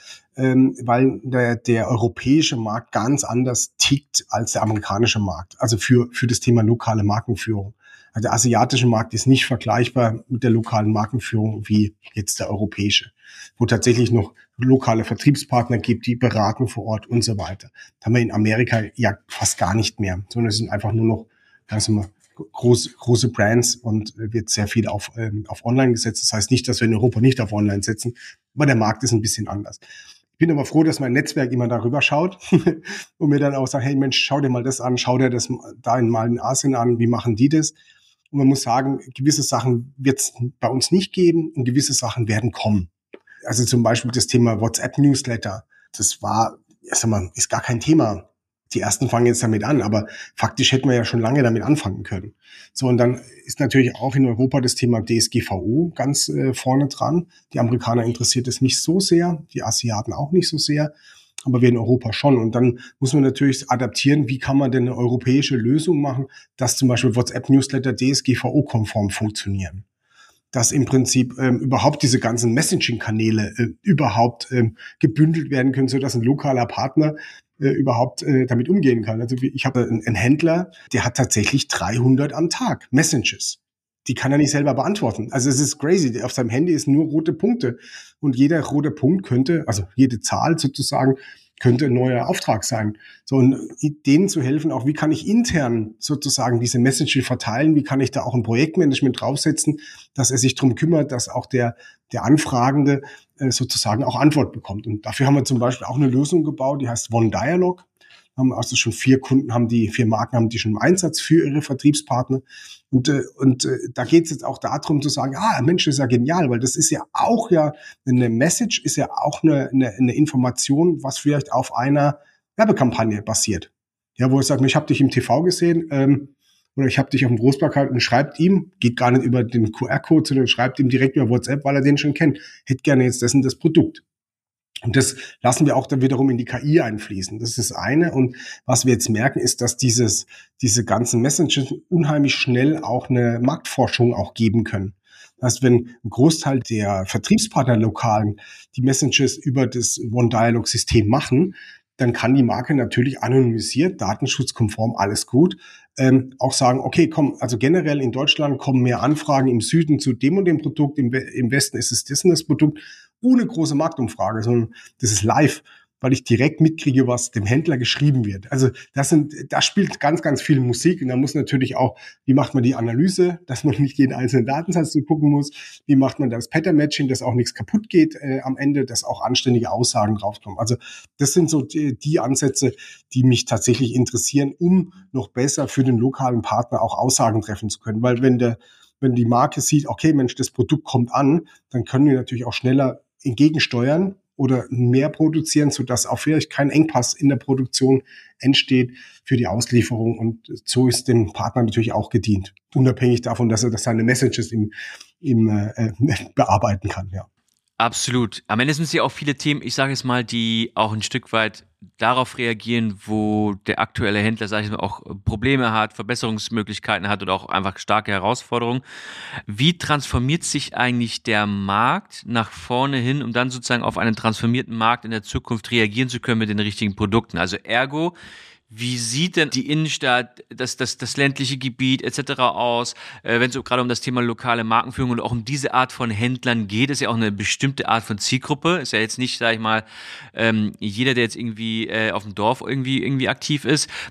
[SPEAKER 2] ähm, weil der, der europäische Markt ganz anders tickt als der amerikanische Markt. Also für, für das Thema lokale Markenführung. Also der asiatische Markt ist nicht vergleichbar mit der lokalen Markenführung wie jetzt der europäische, wo tatsächlich noch lokale Vertriebspartner gibt, die beraten vor Ort und so weiter. Das haben wir in Amerika ja fast gar nicht mehr, sondern es sind einfach nur noch ganz normal große, große Brands und wird sehr viel auf, ähm, auf Online gesetzt. Das heißt nicht, dass wir in Europa nicht auf Online setzen, aber der Markt ist ein bisschen anders. Ich bin aber froh, dass mein Netzwerk immer darüber schaut und mir dann auch sagt, hey Mensch, schau dir mal das an, schau dir das da in mal in Asien an, wie machen die das? Und man muss sagen, gewisse Sachen wird es bei uns nicht geben und gewisse Sachen werden kommen. Also zum Beispiel das Thema WhatsApp-Newsletter. Das war, ich sag mal, ist gar kein Thema. Die ersten fangen jetzt damit an, aber faktisch hätten wir ja schon lange damit anfangen können. So, und dann ist natürlich auch in Europa das Thema D S G V O ganz äh, vorne dran. Die Amerikaner interessiert es nicht so sehr, die Asiaten auch nicht so sehr, aber wir in Europa schon. Und dann muss man natürlich adaptieren, wie kann man denn eine europäische Lösung machen, dass zum Beispiel WhatsApp-Newsletter D S G V O-konform funktionieren. Dass im Prinzip ähm, überhaupt diese ganzen Messaging-Kanäle äh, überhaupt ähm, gebündelt werden können, sodass ein lokaler Partner äh, überhaupt äh, damit umgehen kann. Also ich habe einen, einen Händler, der hat tatsächlich dreihundert am Tag Messages. Die kann er nicht selber beantworten. Also es ist crazy. Auf seinem Handy ist nur rote Punkte. Und jeder rote Punkt könnte, also jede Zahl sozusagen, könnte ein neuer Auftrag sein. So, und denen zu helfen, auch wie kann ich intern sozusagen diese Message verteilen, wie kann ich da auch ein Projektmanagement draufsetzen, dass er sich darum kümmert, dass auch der, der Anfragende äh, sozusagen auch Antwort bekommt. Und dafür haben wir zum Beispiel auch eine Lösung gebaut, die heißt One Dialog. Haben also schon vier Kunden, haben die vier Marken, haben die schon im Einsatz für ihre Vertriebspartner. Und, äh, und äh, da geht es jetzt auch darum zu sagen, ah, Mensch, das ist ja genial, weil das ist ja auch ja, eine Message ist ja auch eine, eine, eine Information, was vielleicht auf einer Werbekampagne basiert. Ja, wo ich sage, ich habe dich im T V gesehen ähm, oder ich habe dich auf dem Großplakat und schreibt ihm, geht gar nicht über den Q R-Code, sondern schreibt ihm direkt über WhatsApp, weil er den schon kennt. Hätte gerne jetzt dessen das Produkt. Und das lassen wir auch dann wiederum in die K I einfließen. Das ist das eine. Und was wir jetzt merken, ist, dass dieses, diese ganzen Messages unheimlich schnell auch eine Marktforschung auch geben können. Das heißt, wenn ein Großteil der Vertriebspartner lokalen die Messages über das One-Dialog-System machen, dann kann die Marke natürlich anonymisiert, datenschutzkonform, alles gut, ähm, auch sagen, okay, komm, also generell in Deutschland kommen mehr Anfragen im Süden zu dem und dem Produkt, im, im Westen ist es das und das Produkt, ohne große Marktumfrage, sondern das ist live, weil ich direkt mitkriege, was dem Händler geschrieben wird. Also das sind, das spielt ganz, ganz viel Musik und da muss natürlich auch, wie macht man die Analyse, dass man nicht jeden einzelnen Datensatz so gucken muss, wie macht man das Pattern-Matching, dass auch nichts kaputt geht äh, am Ende, dass auch anständige Aussagen draufkommen. Also das sind so die, die Ansätze, die mich tatsächlich interessieren, um noch besser für den lokalen Partner auch Aussagen treffen zu können, weil wenn der wenn die Marke sieht, okay, Mensch, das Produkt kommt an, dann können wir natürlich auch schneller entgegensteuern oder mehr produzieren, sodass auch vielleicht kein Engpass in der Produktion entsteht für die Auslieferung. Und so ist dem Partner natürlich auch gedient. Unabhängig davon, dass er das seine Messages im, im, äh, bearbeiten kann, ja.
[SPEAKER 1] Absolut. Am Ende sind es ja auch viele Themen, ich sage jetzt mal, die auch ein Stück weit darauf reagieren, wo der aktuelle Händler, sage ich mal, auch Probleme hat, Verbesserungsmöglichkeiten hat oder auch einfach starke Herausforderungen. Wie transformiert sich eigentlich der Markt nach vorne hin, um dann sozusagen auf einen transformierten Markt in der Zukunft reagieren zu können mit den richtigen Produkten? Also ergo, wie sieht denn die Innenstadt, das, das, das ländliche Gebiet et cetera aus, äh, wenn es so gerade um das Thema lokale Markenführung und auch um diese Art von Händlern geht? Ist ja auch eine bestimmte Art von Zielgruppe. Ist ja jetzt nicht, sag ich mal, ähm, jeder, der jetzt irgendwie äh, auf dem Dorf irgendwie irgendwie aktiv ist.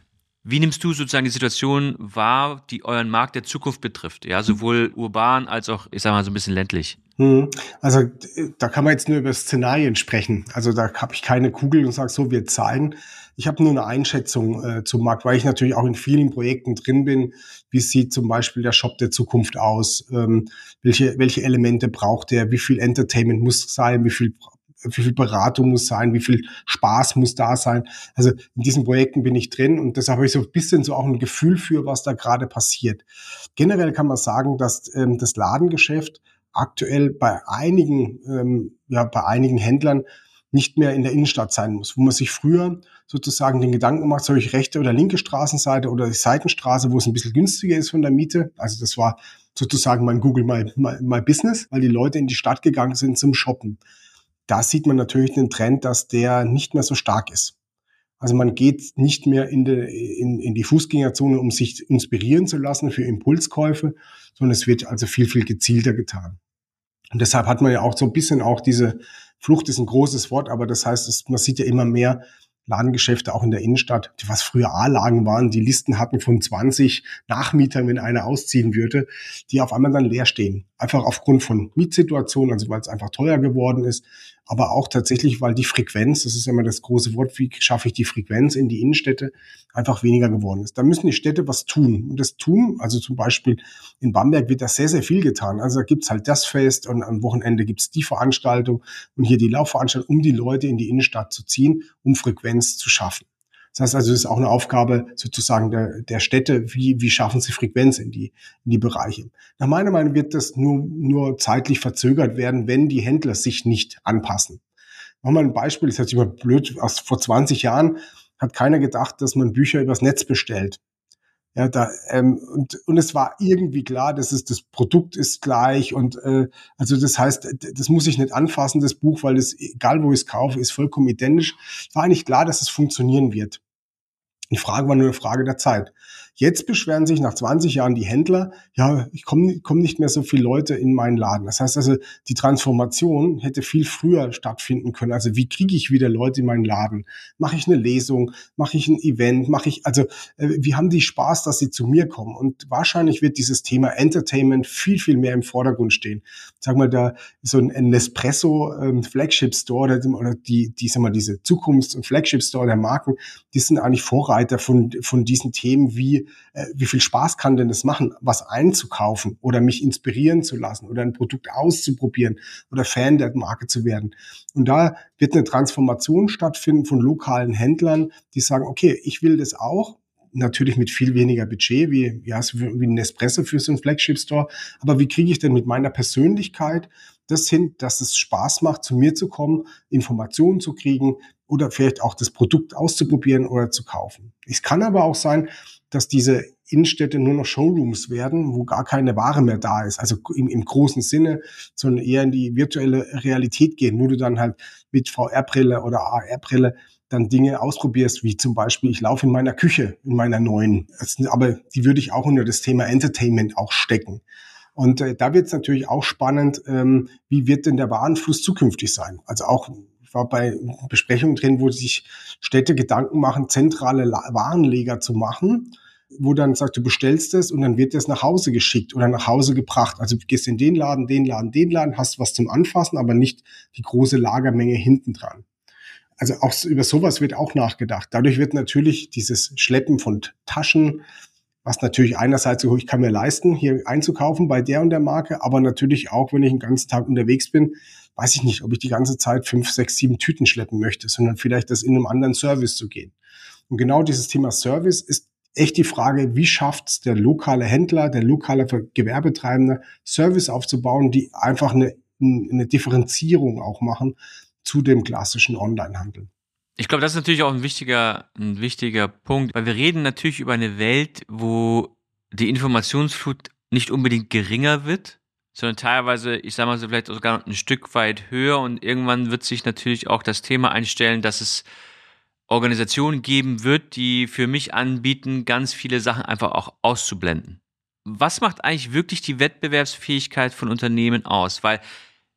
[SPEAKER 1] Wie nimmst du sozusagen die Situation wahr, die euren Markt der Zukunft betrifft? Ja, sowohl urban als auch, ich sag mal, so ein bisschen ländlich.
[SPEAKER 2] Also da kann man jetzt nur über Szenarien sprechen. Also da habe ich keine Kugel und sage, so wird es sein. Ich habe nur eine Einschätzung äh, zum Markt, weil ich natürlich auch in vielen Projekten drin bin. Wie sieht zum Beispiel der Shop der Zukunft aus? Ähm, welche, welche Elemente braucht der? Wie viel Entertainment muss sein? Wie viel wie viel Beratung muss sein, wie viel Spaß muss da sein. Also in diesen Projekten bin ich drin und deshalb habe ich so ein bisschen so auch ein Gefühl für, was da gerade passiert. Generell kann man sagen, dass ähm, das Ladengeschäft aktuell bei einigen, ähm, ja, bei einigen Händlern nicht mehr in der Innenstadt sein muss, wo man sich früher sozusagen den Gedanken macht, soll ich rechte oder linke Straßenseite oder die Seitenstraße, wo es ein bisschen günstiger ist von der Miete. Also das war sozusagen mein Google My, My, My Business, weil die Leute in die Stadt gegangen sind zum Shoppen. Da sieht man natürlich den Trend, dass der nicht mehr so stark ist. Also man geht nicht mehr in die, in, in die Fußgängerzone, um sich inspirieren zu lassen für Impulskäufe, sondern es wird also viel, viel gezielter getan. Und deshalb hat man ja auch so ein bisschen auch diese Flucht ist ein großes Wort, aber das heißt, es, man sieht ja immer mehr Ladengeschäfte auch in der Innenstadt, die was früher A-Lagen waren, die Listen hatten von zwanzig Nachmietern, wenn einer ausziehen würde, die auf einmal dann leer stehen. Einfach aufgrund von Mietsituationen, also weil es einfach teuer geworden ist, aber auch tatsächlich, weil die Frequenz, das ist ja immer das große Wort, wie schaffe ich die Frequenz in die Innenstädte, einfach weniger geworden ist. Da müssen die Städte was tun. Und das tun, also zum Beispiel in Bamberg wird da sehr, sehr viel getan. Also da gibt's halt das Fest und am Wochenende gibt's die Veranstaltung und hier die Laufveranstaltung, um die Leute in die Innenstadt zu ziehen, um Frequenz zu schaffen. Das heißt also, es ist auch eine Aufgabe sozusagen der, der Städte, wie, wie schaffen sie Frequenz in die, in die Bereiche. Nach meiner Meinung wird das nur, nur zeitlich verzögert werden, wenn die Händler sich nicht anpassen. Machen wir ein Beispiel, das ist jetzt immer blöd, aus, vor zwanzig Jahren hat keiner gedacht, dass man Bücher übers Netz bestellt. Ja, da, ähm, und, und es war irgendwie klar, dass es, das Produkt ist gleich und, äh, also das heißt, das muss ich nicht anfassen, das Buch, weil es, egal wo ich es kaufe, ist vollkommen identisch. Es war eigentlich klar, dass es funktionieren wird. Die Frage war nur eine Frage der Zeit. Jetzt beschweren sich nach zwanzig Jahren die Händler, ja, ich komme komm nicht mehr so viele Leute in meinen Laden. Das heißt also, die Transformation hätte viel früher stattfinden können. Also wie kriege ich wieder Leute in meinen Laden? Mache ich eine Lesung? Mache ich ein Event? Mache ich, also äh, wie haben die Spaß, dass sie zu mir kommen? Und wahrscheinlich wird dieses Thema Entertainment viel, viel mehr im Vordergrund stehen. Sag mal, da so ein Nespresso ähm, Flagship Store oder, oder die, die, sag mal, diese Zukunfts- und Flagship Store der Marken, die sind eigentlich Vorreiter von, von diesen Themen wie wie viel Spaß kann denn das machen, was einzukaufen oder mich inspirieren zu lassen oder ein Produkt auszuprobieren oder Fan der Marke zu werden. Und da wird eine Transformation stattfinden von lokalen Händlern, die sagen, okay, ich will das auch, natürlich mit viel weniger Budget, wie, ja, wie ein Nespresso für so einen Flagship Store, aber wie kriege ich denn mit meiner Persönlichkeit das hin, dass es Spaß macht, zu mir zu kommen, Informationen zu kriegen oder vielleicht auch das Produkt auszuprobieren oder zu kaufen. Es kann aber auch sein, dass diese Innenstädte nur noch Showrooms werden, wo gar keine Ware mehr da ist, also im, im großen Sinne, sondern eher in die virtuelle Realität gehen, wo du dann halt mit V R-Brille oder A R-Brille dann Dinge ausprobierst, wie zum Beispiel, ich laufe in meiner Küche, in meiner neuen, aber die würde ich auch unter das Thema Entertainment auch stecken. Und äh, da wird es natürlich auch spannend, ähm, wie wird denn der Warenfluss zukünftig sein? Also auch, ich war bei Besprechungen drin, wo sich Städte Gedanken machen, zentrale La- Warenleger zu machen, wo dann sagt, du bestellst es und dann wird das nach Hause geschickt oder nach Hause gebracht. Also du gehst in den Laden, den Laden, den Laden, hast was zum Anfassen, aber nicht die große Lagermenge hinten dran. Also auch über sowas wird auch nachgedacht. Dadurch wird natürlich dieses Schleppen von Taschen, was natürlich einerseits so, ich kann mir leisten, hier einzukaufen bei der und der Marke, aber natürlich auch, wenn ich den ganzen Tag unterwegs bin, weiß ich nicht, ob ich die ganze Zeit fünf, sechs, sieben Tüten schleppen möchte, sondern vielleicht das in einem anderen Service zu gehen. Und genau dieses Thema Service ist echt die Frage, wie schafft es der lokale Händler, der lokale Gewerbetreibende, Service aufzubauen, die einfach eine, eine Differenzierung auch machen zu dem klassischen Onlinehandel.
[SPEAKER 1] Ich glaube, das ist natürlich auch ein wichtiger, ein wichtiger Punkt, weil wir reden natürlich über eine Welt, wo die Informationsflut nicht unbedingt geringer wird, sondern teilweise, ich sage mal so, vielleicht sogar ein Stück weit höher und irgendwann wird sich natürlich auch das Thema einstellen, dass es Organisationen geben wird, die für mich anbieten, ganz viele Sachen einfach auch auszublenden. Was macht eigentlich wirklich die Wettbewerbsfähigkeit von Unternehmen aus? Weil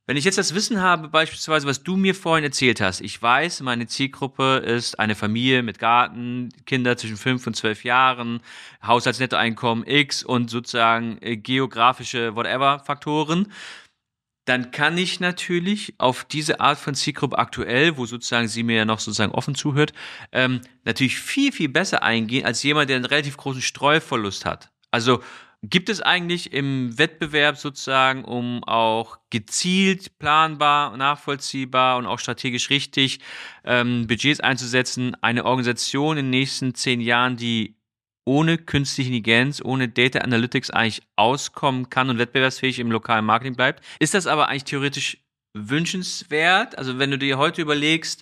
[SPEAKER 1] Wenn ich jetzt das Wissen habe, beispielsweise, was du mir vorhin erzählt hast, ich weiß, meine Zielgruppe ist eine Familie mit Garten, Kinder zwischen fünf und zwölf Jahren, Haushaltsnettoeinkommen X und sozusagen äh, geografische whatever Faktoren, dann kann ich natürlich auf diese Art von Zielgruppe aktuell, wo sozusagen sie mir ja noch sozusagen offen zuhört, ähm, natürlich viel, viel besser eingehen als jemand, der einen relativ großen Streuverlust hat. Also gibt es eigentlich im Wettbewerb sozusagen, um auch gezielt, planbar, nachvollziehbar und auch strategisch richtig ähm, Budgets einzusetzen, eine Organisation in den nächsten zehn Jahren, die ohne künstliche Intelligenz, ohne Data Analytics eigentlich auskommen kann und wettbewerbsfähig im lokalen Marketing bleibt? Ist das aber eigentlich theoretisch wünschenswert? Also wenn du dir heute überlegst,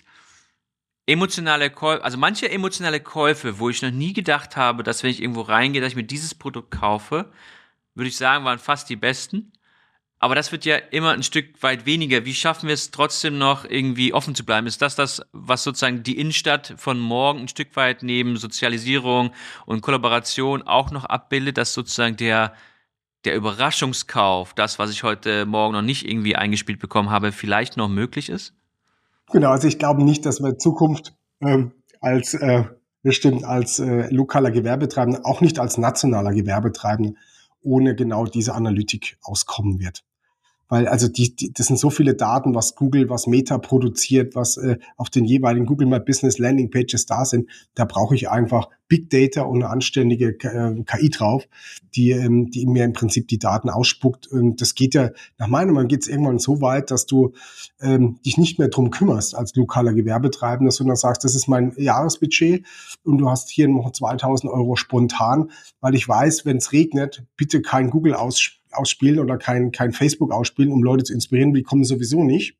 [SPEAKER 1] emotionale Käufe, also manche emotionale Käufe, wo ich noch nie gedacht habe, dass wenn ich irgendwo reingehe, dass ich mir dieses Produkt kaufe, würde ich sagen, waren fast die besten. Aber das wird ja immer ein Stück weit weniger. Wie schaffen wir es trotzdem noch irgendwie offen zu bleiben? Ist das das, was sozusagen die Innenstadt von morgen ein Stück weit neben Sozialisierung und Kollaboration auch noch abbildet, dass sozusagen der, der Überraschungskauf, das, was ich heute Morgen noch nicht irgendwie eingespielt bekommen habe, vielleicht noch möglich ist?
[SPEAKER 2] Genau, also ich glaube nicht, dass wir in Zukunft ähm, als äh, bestimmt als äh, lokaler Gewerbetreibender, auch nicht als nationaler Gewerbetreibender, ohne genau diese Analytik auskommen wird. Weil also die, die, das sind so viele Daten, was Google, was Meta produziert, was äh, auf den jeweiligen Google My Business Landing Pages da sind. Da brauche ich einfach Big Data und eine anständige äh, K I drauf, die, ähm, die mir im Prinzip die Daten ausspuckt. Und das geht ja, nach meiner Meinung geht es irgendwann so weit, dass du ähm, dich nicht mehr drum kümmerst als lokaler Gewerbetreibender, sondern sagst, das ist mein Jahresbudget und du hast hier noch zweitausend Euro spontan, weil ich weiß, wenn es regnet, bitte kein Google aus ausspielen oder kein, kein Facebook ausspielen, um Leute zu inspirieren, die kommen sowieso nicht.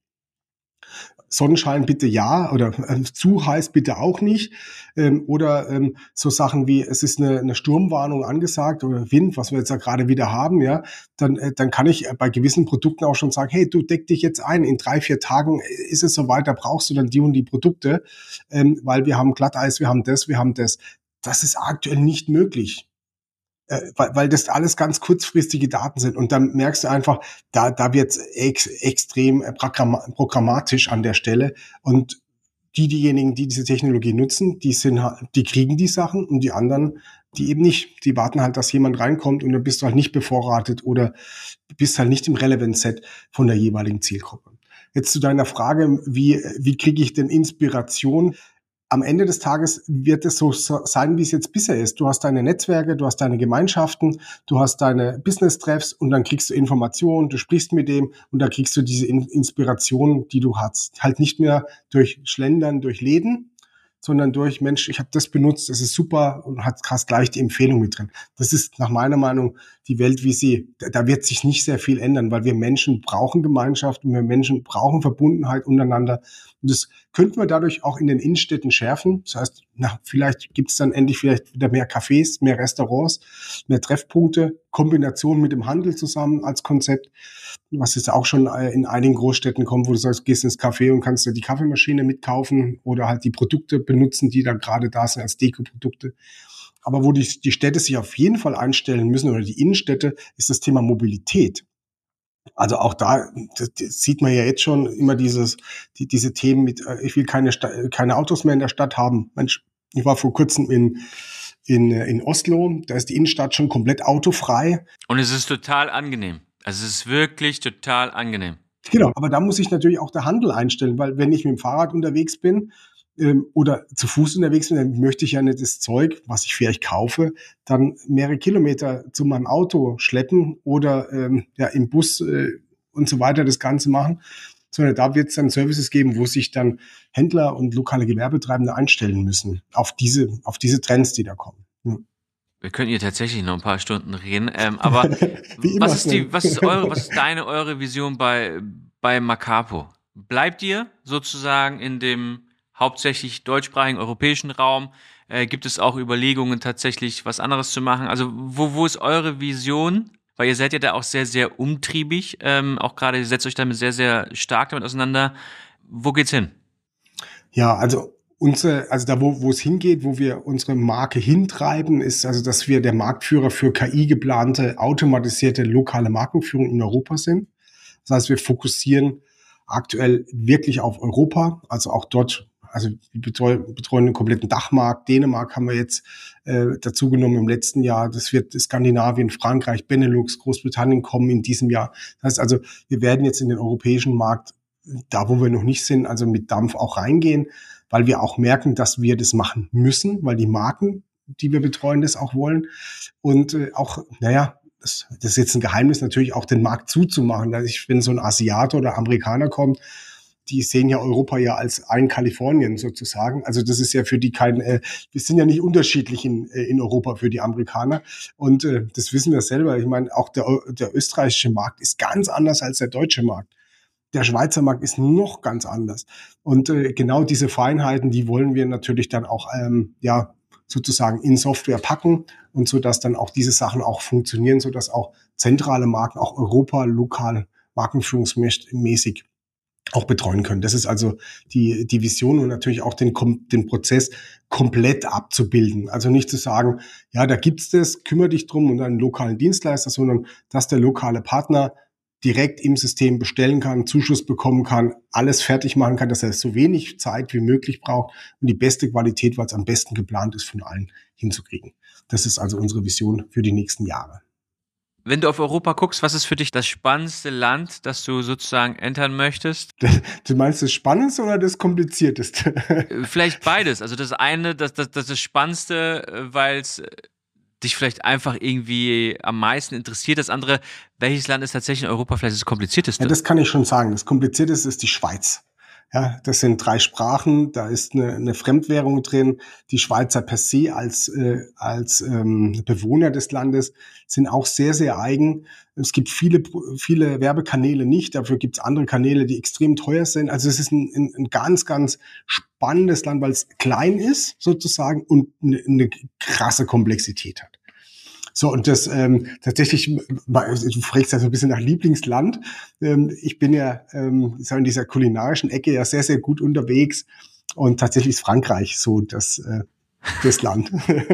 [SPEAKER 2] Sonnenschein bitte ja oder äh, zu heiß bitte auch nicht. Ähm, oder ähm, so Sachen wie, es ist eine, eine Sturmwarnung angesagt oder Wind, was wir jetzt ja gerade wieder haben, ja, dann, äh, dann kann ich bei gewissen Produkten auch schon sagen, hey, du deck dich jetzt ein, in drei, vier Tagen ist es soweit, da brauchst du dann die und die Produkte, ähm, weil wir haben Glatteis, wir haben das, wir haben das. Das ist aktuell nicht möglich. Äh, weil, weil das alles ganz kurzfristige Daten sind. Und dann merkst du einfach, da, da wird es ex, extrem programma- programmatisch an der Stelle. Und die, diejenigen, die diese Technologie nutzen, die sind, die kriegen die Sachen und die anderen, die eben nicht. Die warten halt, dass jemand reinkommt und dann bist du halt nicht bevorratet oder bist halt nicht im Relevant-Set von der jeweiligen Zielgruppe. Jetzt zu deiner Frage, wie, wie kriege ich denn Inspiration? Am Ende des Tages wird es so sein, wie es jetzt bisher ist. Du hast deine Netzwerke, du hast deine Gemeinschaften, du hast deine Business-Treffs und dann kriegst du Informationen, du sprichst mit dem und dann kriegst du diese Inspiration, die du hast. Halt nicht mehr durch Schlendern, durch Läden, sondern durch, Mensch, ich habe das benutzt, das ist super und hast gleich die Empfehlung mit drin. Das ist nach meiner Meinung die Welt, wie sie, da wird sich nicht sehr viel ändern, weil wir Menschen brauchen Gemeinschaft und wir Menschen brauchen Verbundenheit untereinander. Und das könnten wir dadurch auch in den Innenstädten schärfen. Das heißt, na, vielleicht gibt es dann endlich vielleicht wieder mehr Cafés, mehr Restaurants, mehr Treffpunkte, Kombination mit dem Handel zusammen als Konzept, was jetzt auch schon in einigen Großstädten kommt, wo du sagst, gehst ins Café und kannst dir die Kaffeemaschine mitkaufen oder halt die Produkte benutzen, die da gerade da sind als Deko-Produkte. Aber wo die, die Städte sich auf jeden Fall einstellen müssen oder die Innenstädte, ist das Thema Mobilität. Also auch da das, das sieht man ja jetzt schon immer dieses, die, diese Themen mit, ich will keine, Sta- keine Autos mehr in der Stadt haben. Mensch, ich war vor kurzem in, in, in Oslo, da ist die Innenstadt schon komplett autofrei.
[SPEAKER 1] Und es ist total angenehm. Also es ist wirklich total angenehm.
[SPEAKER 2] Genau, aber da muss sich natürlich auch der Handel einstellen, weil wenn ich mit dem Fahrrad unterwegs bin ähm, oder zu Fuß unterwegs bin, dann möchte ich ja nicht das Zeug, was ich vielleicht kaufe, dann mehrere Kilometer zu meinem Auto schleppen oder ähm, ja im Bus äh, und so weiter das Ganze machen, sondern da wird es dann Services geben, wo sich dann Händler und lokale Gewerbetreibende einstellen müssen auf diese, auf diese Trends, die da kommen. Ja.
[SPEAKER 1] Wir könnten hier tatsächlich noch ein paar Stunden reden, ähm, aber was ist die, was ist eure, was ist deine, eure Vision bei, bei Makapo? Bleibt ihr sozusagen in dem hauptsächlich deutschsprachigen europäischen Raum? Äh, gibt es auch Überlegungen, tatsächlich was anderes zu machen? Also wo, wo ist eure Vision? Weil ihr seid ja da auch sehr, sehr umtriebig, ähm, auch gerade ihr setzt euch damit sehr, sehr stark damit auseinander. Wo geht's hin?
[SPEAKER 2] Ja, also Unsere, also da, wo, wo es hingeht, wo wir unsere Marke hintreiben, ist also, dass wir der Marktführer für K I geplante, automatisierte, lokale Markenführung in Europa sind. Das heißt, wir fokussieren aktuell wirklich auf Europa, also auch dort, also wir betreuen, betreuen den kompletten Dachmarkt. Dänemark haben wir jetzt äh, dazu genommen im letzten Jahr. Das wird Skandinavien, Frankreich, Benelux, Großbritannien kommen in diesem Jahr. Das heißt also, wir werden jetzt in den europäischen Markt, da wo wir noch nicht sind, also mit Dampf auch reingehen, weil wir auch merken, dass wir das machen müssen, weil die Marken, die wir betreuen, das auch wollen. Und äh, auch, naja, das, das ist jetzt ein Geheimnis, natürlich auch den Markt zuzumachen. Also ich, wenn so ein Asiate oder Amerikaner kommt, die sehen ja Europa ja als ein Kalifornien sozusagen. Also das ist ja für die kein, äh, wir sind ja nicht unterschiedlich in, äh, in Europa für die Amerikaner. Und äh, das wissen wir selber. Ich meine, auch der, der österreichische Markt ist ganz anders als der deutsche Markt. Der Schweizer Markt ist noch ganz anders. Und äh, genau diese Feinheiten, die wollen wir natürlich dann auch, ähm, ja, sozusagen in Software packen und so, dass dann auch diese Sachen auch funktionieren, so dass auch zentrale Marken, auch Europa, lokal, markenführungsmäßig auch betreuen können. Das ist also die, die Vision und natürlich auch den, den Prozess komplett abzubilden. Also nicht zu sagen, ja, da gibt's das, kümmere dich drum und einen lokalen Dienstleister, sondern dass der lokale Partner direkt im System bestellen kann, Zuschuss bekommen kann, alles fertig machen kann, dass er so wenig Zeit wie möglich braucht und die beste Qualität, weil es am besten geplant ist, von allen hinzukriegen. Das ist also unsere Vision für die nächsten Jahre.
[SPEAKER 1] Wenn du auf Europa guckst, was ist für dich das spannendste Land, das du sozusagen entern möchtest?
[SPEAKER 2] Du meinst das Spannendste oder das Komplizierteste?
[SPEAKER 1] Vielleicht beides. Also das eine, das, das, das ist das Spannendste, weil es dich vielleicht einfach irgendwie am meisten interessiert. Das andere, welches Land ist tatsächlich in Europa vielleicht das komplizierteste?
[SPEAKER 2] Ja, das kann ich schon sagen. Das komplizierteste ist die Schweiz. Ja, das sind drei Sprachen, da ist eine, eine Fremdwährung drin. Die Schweizer per se als, äh, als ähm, Bewohner des Landes sind auch sehr, sehr eigen. Es gibt viele, viele Werbekanäle nicht, dafür gibt es andere Kanäle, die extrem teuer sind. Also es ist ein, ein, ein ganz, ganz spannendes Land, weil es klein ist sozusagen und eine, eine krasse Komplexität hat. So, und das ähm, tatsächlich, du fragst ja so ein bisschen nach Lieblingsland. Ähm, ich bin ja ähm, so in dieser kulinarischen Ecke ja sehr, sehr gut unterwegs. Und tatsächlich ist Frankreich so das, äh, das Land.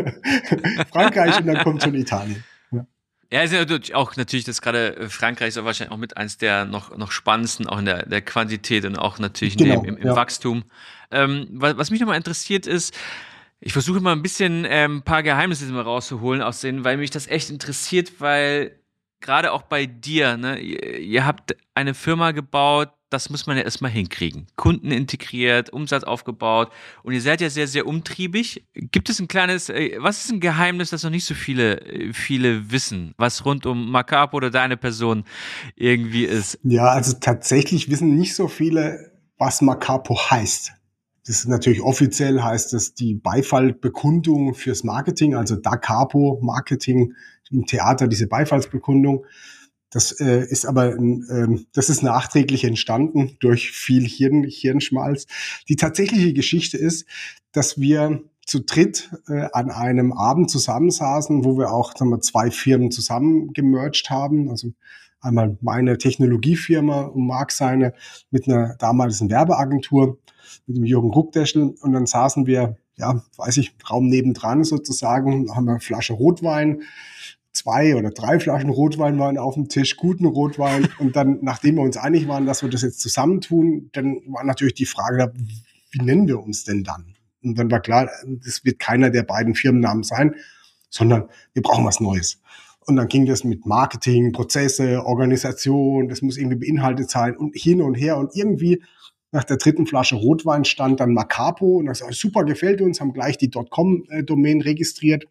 [SPEAKER 2] Frankreich und dann kommt schon Italien. Ja,
[SPEAKER 1] ja, ist ja auch natürlich, das gerade Frankreich ist ja wahrscheinlich auch mit eins der noch, noch spannendsten, auch in der, der Quantität und auch natürlich
[SPEAKER 2] genau,
[SPEAKER 1] im, im
[SPEAKER 2] ja.
[SPEAKER 1] Wachstum. Ähm, was, was mich nochmal interessiert ist, ich versuche mal ein bisschen ein ähm, paar Geheimnisse mal rauszuholen aus denen, weil mich das echt interessiert, weil gerade auch bei dir, ne, ihr, ihr habt eine Firma gebaut, das muss man ja erstmal hinkriegen. Kunden integriert, Umsatz aufgebaut und ihr seid ja sehr, sehr umtriebig. Gibt es ein kleines, äh, was ist ein Geheimnis, das noch nicht so viele, viele wissen, was rund um Macapo oder deine Person irgendwie ist?
[SPEAKER 2] Ja, also tatsächlich wissen nicht so viele, was Macapo heißt. Das ist natürlich offiziell, heißt es die Beifallbekundung fürs Marketing, also Da Capo Marketing im Theater, diese Beifallsbekundung. Das äh, ist aber, äh, das ist nachträglich entstanden durch viel Hirn, Hirnschmalz. Die tatsächliche Geschichte ist, dass wir zu dritt äh, an einem Abend zusammensaßen, wo wir auch, sagen wir, zwei Firmen zusammen gemerged haben. Also einmal meine Technologiefirma und Marc seine mit einer damaligen Werbeagentur, mit dem Jürgen Ruckdeschel. Und dann saßen wir, ja, weiß ich, Raum nebendran sozusagen, haben wir eine Flasche Rotwein, zwei oder drei Flaschen Rotwein waren auf dem Tisch, guten Rotwein. Und dann, nachdem wir uns einig waren, dass wir das jetzt zusammentun, dann war natürlich die Frage, wie nennen wir uns denn dann? Und dann war klar, das wird keiner der beiden Firmennamen sein, sondern wir brauchen was Neues. Und dann ging das mit Marketing, Prozesse, Organisation, das muss irgendwie beinhaltet sein und hin und her. Und irgendwie nach der dritten Flasche Rotwein stand dann Macapo und das war super, gefällt uns, haben gleich die .com-Domain registriert.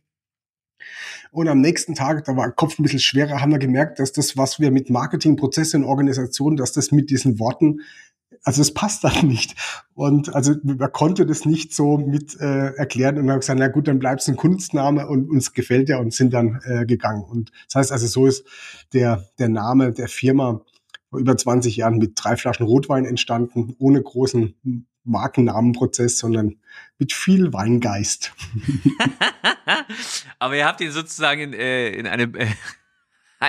[SPEAKER 2] Und am nächsten Tag, da war der Kopf ein bisschen schwerer, haben wir gemerkt, dass das, was wir mit Marketing, Prozesse und Organisation, dass das mit diesen Worten, also es passt dann nicht. Und also man konnte das nicht so mit äh, erklären und haben gesagt, na gut, dann bleibt es ein Kunstname und uns gefällt der und sind dann äh, gegangen. Und das heißt also, so ist der, der Name der Firma vor über zwanzig Jahren mit drei Flaschen Rotwein entstanden, ohne großen Markennamenprozess, sondern mit viel Weingeist.
[SPEAKER 1] Aber ihr habt ihn sozusagen in, äh, in eine, äh, ein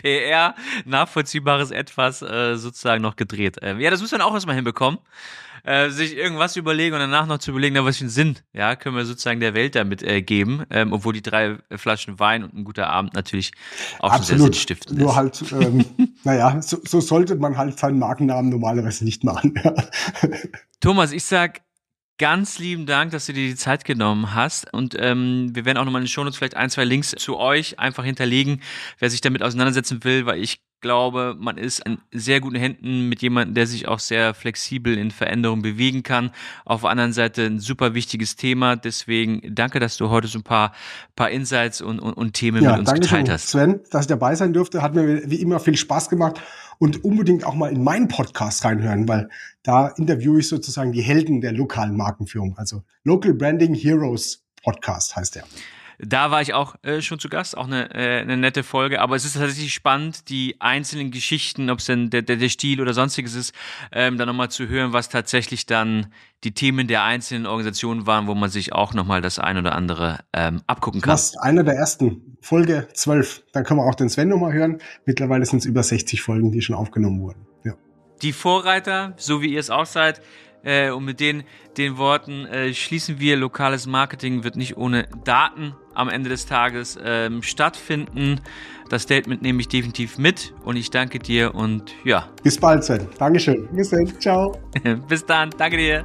[SPEAKER 1] P R, nachvollziehbares Etwas äh, sozusagen noch gedreht. Ähm, ja, das muss man auch erstmal hinbekommen. Äh, sich irgendwas überlegen und danach noch zu überlegen, na, was für einen Sinn, ja, können wir sozusagen der Welt damit äh, geben, ähm, obwohl die drei Flaschen Wein und ein guter Abend natürlich auch
[SPEAKER 2] Absolut.
[SPEAKER 1] schon sehr sinnstiftend ist.
[SPEAKER 2] Nur halt, ähm, naja, so, so sollte man halt seinen Markennamen normalerweise nicht machen.
[SPEAKER 1] Thomas, ich sag ganz lieben Dank, dass du dir die Zeit genommen hast und ähm, wir werden auch nochmal in den Shownotes vielleicht ein, zwei Links zu euch einfach hinterlegen, wer sich damit auseinandersetzen will, weil ich glaube, man ist in sehr guten Händen mit jemandem, der sich auch sehr flexibel in Veränderungen bewegen kann. Auf der anderen Seite ein super wichtiges Thema, deswegen danke, dass du heute so ein paar, paar Insights und, und, und Themen
[SPEAKER 2] ja,
[SPEAKER 1] mit uns
[SPEAKER 2] danke
[SPEAKER 1] geteilt
[SPEAKER 2] schön,
[SPEAKER 1] hast.
[SPEAKER 2] Sven, dass ich dabei sein durfte, hat mir wie immer viel Spaß gemacht und unbedingt auch mal in meinen Podcast reinhören, weil da interviewe ich sozusagen die Helden der lokalen Markenführung, also Local Branding Heroes Podcast heißt der.
[SPEAKER 1] Da war ich auch äh, schon zu Gast, auch eine, äh, eine nette Folge, aber es ist tatsächlich spannend, die einzelnen Geschichten, ob es denn der, der, der Stil oder sonstiges ist, ähm, dann nochmal zu hören, was tatsächlich dann die Themen der einzelnen Organisationen waren, wo man sich auch nochmal das ein oder andere ähm, abgucken kann.
[SPEAKER 2] Das ist einer der ersten, Folge zwölf, dann können wir auch den Sven nochmal hören. Mittlerweile sind es über sechzig Folgen, die schon aufgenommen wurden. Ja.
[SPEAKER 1] Die Vorreiter, so wie ihr es auch seid, Äh, und mit den, den Worten äh, schließen wir, lokales Marketing wird nicht ohne Daten am Ende des Tages ähm, stattfinden. Das Statement nehme ich definitiv mit und ich danke dir und ja.
[SPEAKER 2] Bis bald, Sven. Dankeschön. Bis dann. Ciao.
[SPEAKER 1] Bis dann. Danke dir.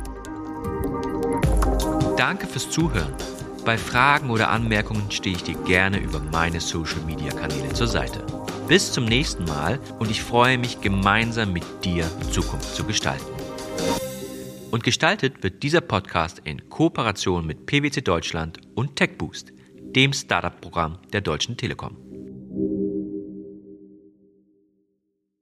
[SPEAKER 3] Danke fürs Zuhören. Bei Fragen oder Anmerkungen stehe ich dir gerne über meine Social-Media-Kanäle zur Seite. Bis zum nächsten Mal und ich freue mich, gemeinsam mit dir Zukunft zu gestalten. Und gestaltet wird dieser Podcast in Kooperation mit P W C Deutschland und TechBoost, dem Startup-Programm der Deutschen Telekom.